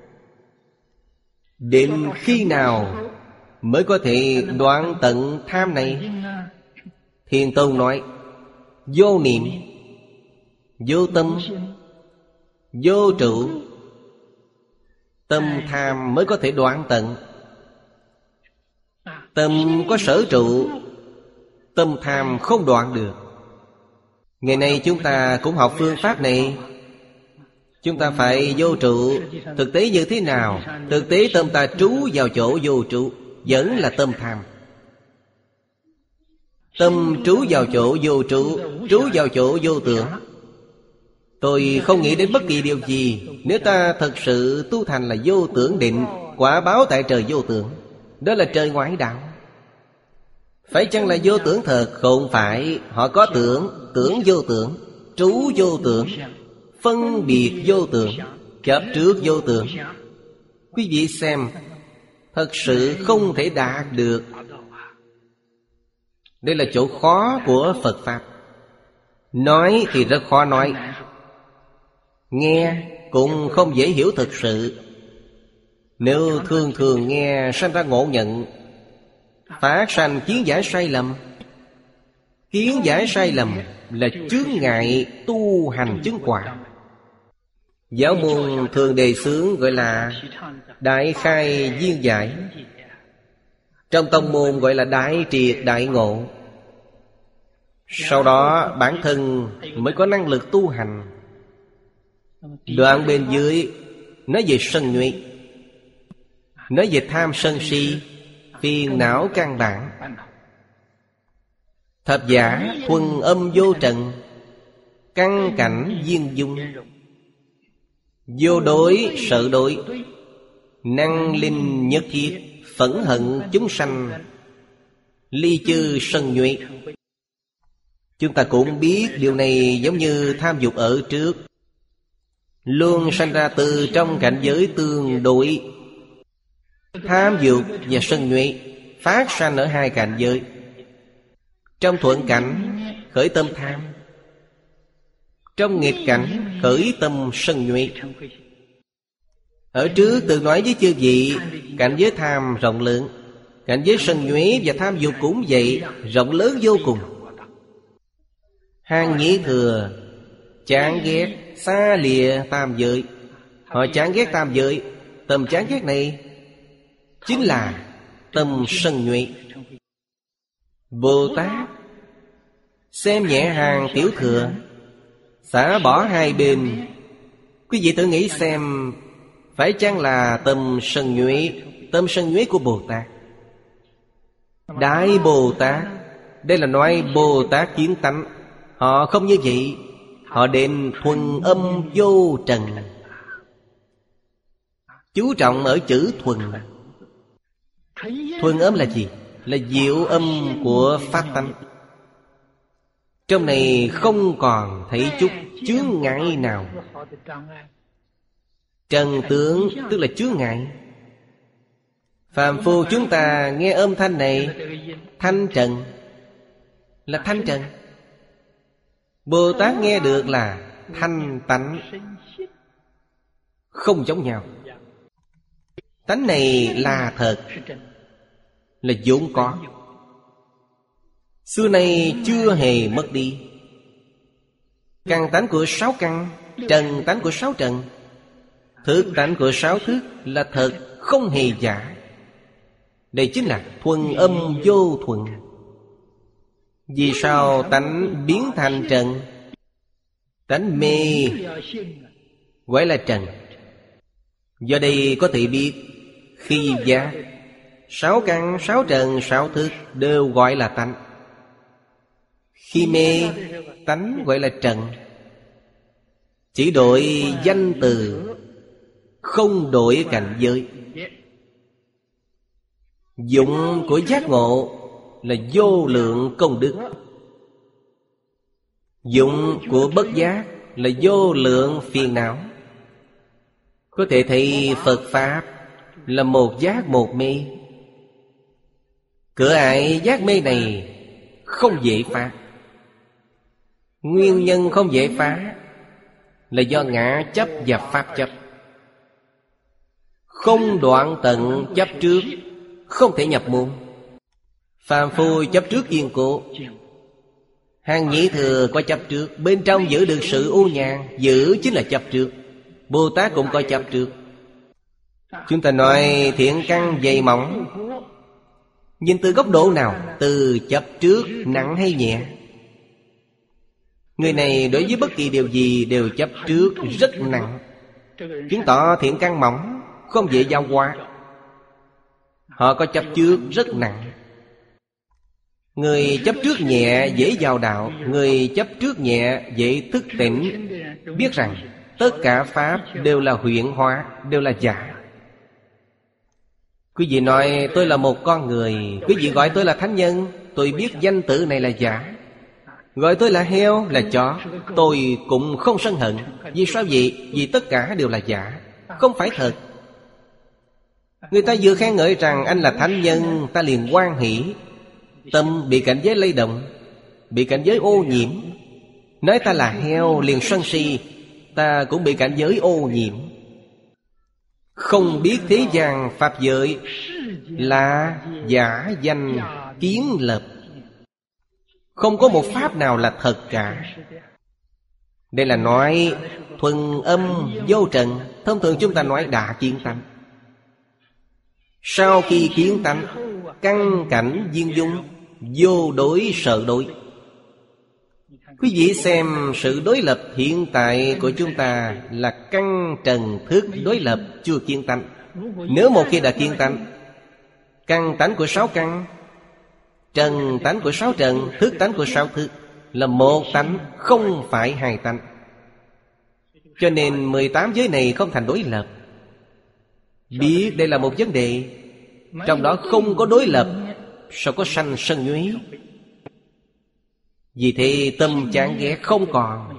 S1: Đến khi nào mới có thể đoạn tận tham này? Thiền Tông nói vô niệm, vô tâm, vô trụ, tâm tham mới có thể đoạn tận. Tâm có sở trụ, tâm tham không đoạn được. Ngày nay chúng ta cũng học phương pháp này. Chúng ta phải vô trụ. Thực tế như thế nào? Thực tế tâm ta trú vào chỗ vô trụ, vẫn là tâm tham. Tâm trú vào chỗ vô trụ, trú vào chỗ vô tưởng. Tôi không nghĩ đến bất kỳ điều gì. Nếu ta thật sự tu thành là vô tưởng định, quả báo tại trời vô tưởng. Đó là trời ngoại đạo. Phải chăng là vô tưởng thật? Không phải. Họ có tưởng, tưởng vô tưởng, trú vô tưởng, phân biệt vô tưởng, chấp trước vô tưởng. Quý vị xem, thật sự không thể đạt được. Đây là chỗ khó của Phật Pháp. Nói thì rất khó nói, nghe cũng không dễ hiểu thực sự. Nếu thường thường nghe sanh ra ngộ nhận, phát sanh kiến giải sai lầm. Kiến giải sai lầm là chướng ngại tu hành chứng quả. Giáo môn thường đề xướng gọi là đại khai viên giải. Trong tông môn gọi là đại triệt đại ngộ. Sau đó bản thân mới có năng lực tu hành. Đoạn bên dưới nói về sân nhuệ, nói về tham sân si, phiền não căn bản. Thập giả thuần âm vô trần, căn cảnh viên dung. Vô đối sợ đối, năng linh nhất thiết, phẫn hận chúng sanh, ly chư sân nhuệ. Chúng ta cũng biết điều này giống như tham dục ở trước, luôn sanh ra từ trong cảnh giới tương đối. Tham dục và sân nhuệ phát sanh ở hai cảnh giới. Trong thuận cảnh khởi tâm tham, trong nghịch cảnh khởi tâm sân nhuệ. Ở trước từng nói với chư vị, cảnh giới tham rộng lớn, cảnh giới sân nhuệ và tham dục cũng vậy, rộng lớn vô cùng. Hàng nhĩ thừa chán ghét xa lìa tam giới. Họ chán ghét tam giới. Tâm chán ghét này chính là tâm sân nhuệ. Bồ Tát xem nhẹ hàng tiểu thừa, xả bỏ hai bên. Quý vị tự nghĩ xem, phải chăng là tâm sân nhuệ? Tâm sân nhuệ của Bồ Tát, Đại Bồ Tát, đây là nói Bồ Tát kiến tánh. Họ không như vậy. Họ đến thuần âm vô trần, chú trọng ở chữ thuần. Thuần âm là gì? Là diệu âm của pháp tánh. Trong này không còn thấy chút chướng ngại nào. Trần tướng tức là chướng ngại. Phàm phu chúng ta nghe âm thanh này, thanh trần, là thanh trần. Bồ Tát nghe được là thanh tánh, không giống nhau. Tánh này là thật, là vốn có, xưa nay chưa hề mất đi. Căn tánh của sáu căn, trần tánh của sáu trần, thức tánh của sáu thức là thật, không hề giả. Đây chính là thuần âm vô thuần. Vì sao tánh biến thành trần? Tánh mê gọi là trần. Do đây có thể biết, khi giác sáu căn, sáu trần, sáu thức đều gọi là tánh. Khi mê, tánh gọi là trần. Chỉ đổi danh từ, không đổi cảnh giới. Dụng của giác ngộ là vô lượng công đức. Dụng của bất giác là vô lượng phiền não. Có thể thấy Phật Pháp là một giác một mê. Cửa ải giác mê này không dễ phá. Nguyên nhân không dễ phá là do ngã chấp và pháp chấp. Không đoạn tận chấp trước, không thể nhập môn. Phàm phu chấp trước kiên cố, hàng nhị thừa có chấp trước, bên trong giữ được sự u nhàn, giữ chính là chấp trước. Bồ Tát cũng có chấp trước. Chúng ta nói thiện căn dày mỏng, nhìn từ góc độ nào? Từ chấp trước nặng hay nhẹ? Người này đối với bất kỳ điều gì đều chấp trước rất nặng, chứng tỏ thiện căn mỏng, không dễ giao hóa. Họ có chấp trước rất nặng. Người chấp trước nhẹ dễ vào đạo. Người chấp trước nhẹ dễ thức tỉnh, biết rằng tất cả pháp đều là huyễn hóa, đều là giả. Quý vị nói tôi là một con người, quý vị gọi tôi là thánh nhân, tôi biết danh tự này là giả. Gọi tôi là heo, là chó, tôi cũng không sân hận. Vì sao vậy? Vì tất cả đều là giả, không phải thật. Người ta vừa khen ngợi rằng anh là thánh nhân, ta liền hoan hỷ. Tâm bị cảnh giới lay động, bị cảnh giới ô nhiễm. Nói ta là heo liền sân si, ta cũng bị cảnh giới ô nhiễm. Không biết thế gian pháp giới là giả danh kiến lập, không có một pháp nào là thật cả. Đây là nói thuần âm vô trần. Thông thường chúng ta nói đã kiến tánh. Sau khi kiến tánh, căn cảnh viên dung, vô đối sợ đối. Quý vị xem sự đối lập hiện tại của chúng ta là căn trần thức đối lập, chưa kiến tánh. Nếu một khi đã kiến tánh, căn tánh của sáu căn, trần tánh của sáu trần, thức tánh của sáu thức là một tánh, không phải hai tánh. Cho nên mười tám giới này không thành đối lập. Biết đây là một vấn đề. Trong đó không có đối lập, sao có sanh sân nhuế? Vì thế tâm chán ghét không còn.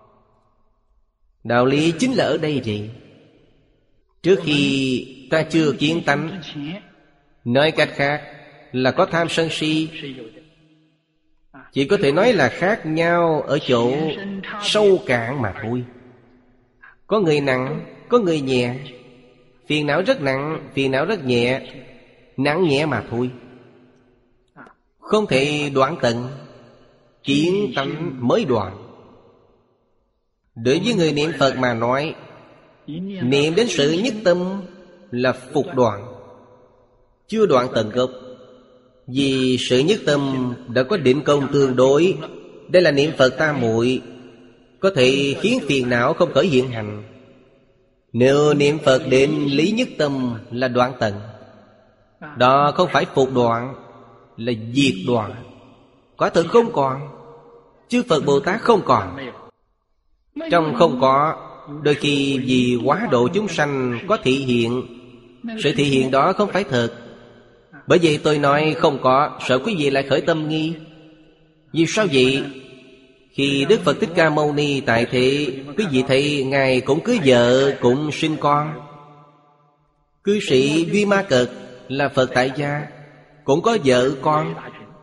S1: Đạo lý chính là ở đây vậy. Trước khi ta chưa kiến tánh, nói cách khác là có tham sân si. Chỉ có thể nói là khác nhau ở chỗ sâu cạn mà thôi. Có người nặng, có người nhẹ. Phiền não rất nặng, phiền não rất nhẹ. Nặng nhẹ mà thôi, không thể đoạn tận. Kiến tánh mới đoạn. Đối với người niệm Phật mà nói, niệm đến sự nhất tâm là phục đoạn, chưa đoạn tận gốc. Vì sự nhất tâm đã có định công tương đối. Đây là niệm Phật tam muội, có thể khiến phiền não không khởi hiện hành. Nếu niệm Phật đến lý nhất tâm là đoạn tận, đó không phải phục đoạn, là diệt đoạn. Quả thực không còn. Chư Phật Bồ Tát không còn. Trong không có, đôi khi vì quá độ chúng sanh có thị hiện. Sự thị hiện đó không phải thật. Bởi vậy tôi nói không có, sợ quý vị lại khởi tâm nghi. Vì sao vậy? Khi Đức Phật Thích Ca Mâu Ni tại thế, quý vị thấy Ngài cũng cưới vợ, cũng sinh con. Cư sĩ Duy Ma Cật là Phật tại gia, cũng có vợ con.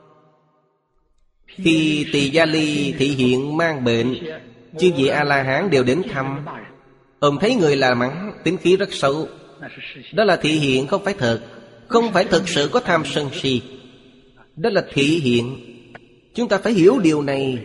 S1: Khi Tỳ Gia Ly thị hiện mang bệnh, chư vị A-la-hán đều đến thăm. Ông thấy người là mắng, tính khí rất xấu. Đó là thị hiện, không phải thật. Không phải thực sự có tham sân si. Đó là thị hiện. Chúng ta phải hiểu điều này.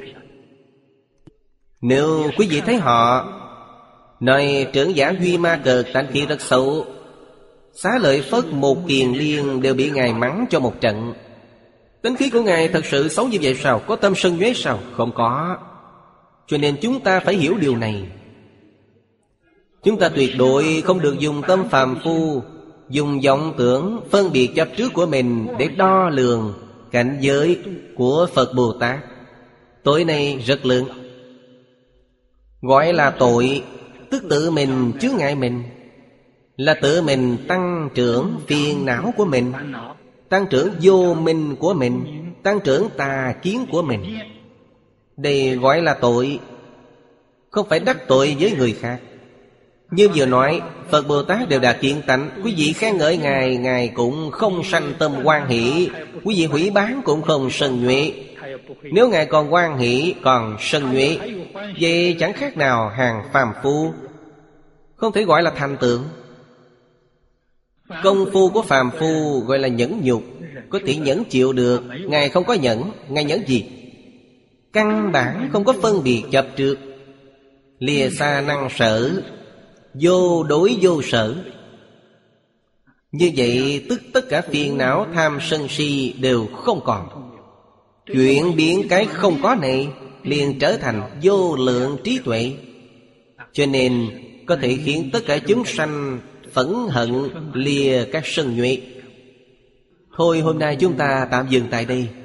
S1: Nếu quý vị thấy họ nói trưởng giả Duy Ma Cật tánh khí rất xấu, Xá Lợi Phất một Kiền Liên đều bị Ngài mắng cho một trận. Tính khí của Ngài thật sự xấu như vậy sao? Có tâm sân nhuế sao? Không có. Cho nên chúng ta phải hiểu điều này. Chúng ta tuyệt đối không được dùng tâm phàm phu, dùng vọng tưởng phân biệt chấp trước của mình để đo lường cảnh giới của Phật Bồ Tát. Tội này rất lớn. Gọi là tội, tức tự mình chướng ngại mình, là tự mình tăng trưởng phiền não của mình, tăng trưởng vô minh của mình, tăng trưởng tà kiến của mình. Đây gọi là tội, không phải đắc tội với người khác. Như vừa nói, Phật Bồ Tát đều đạt kiến tánh. Quý vị khen ngợi Ngài, Ngài cũng không sanh tâm hoan hỷ. Quý vị hủy bán cũng không sân nhuệ. Nếu Ngài còn hoan hỷ, còn sân nhuệ, vậy chẳng khác nào hàng phàm phu, không thể gọi là thành tựu. Công phu của phàm phu gọi là nhẫn nhục, có thể nhẫn chịu được. Ngài không có nhẫn. Ngài nhẫn gì? Căn bản không có phân biệt chấp trước, lìa xa năng sở, vô đối vô sở. Như vậy tức tất cả phiền não tham sân si đều không còn. Chuyển biến cái không có này liền trở thành vô lượng trí tuệ. Cho nên có thể khiến tất cả chúng sanh phẫn hận, lìa các sân nhuệ. Thôi hôm nay chúng ta tạm dừng tại đây.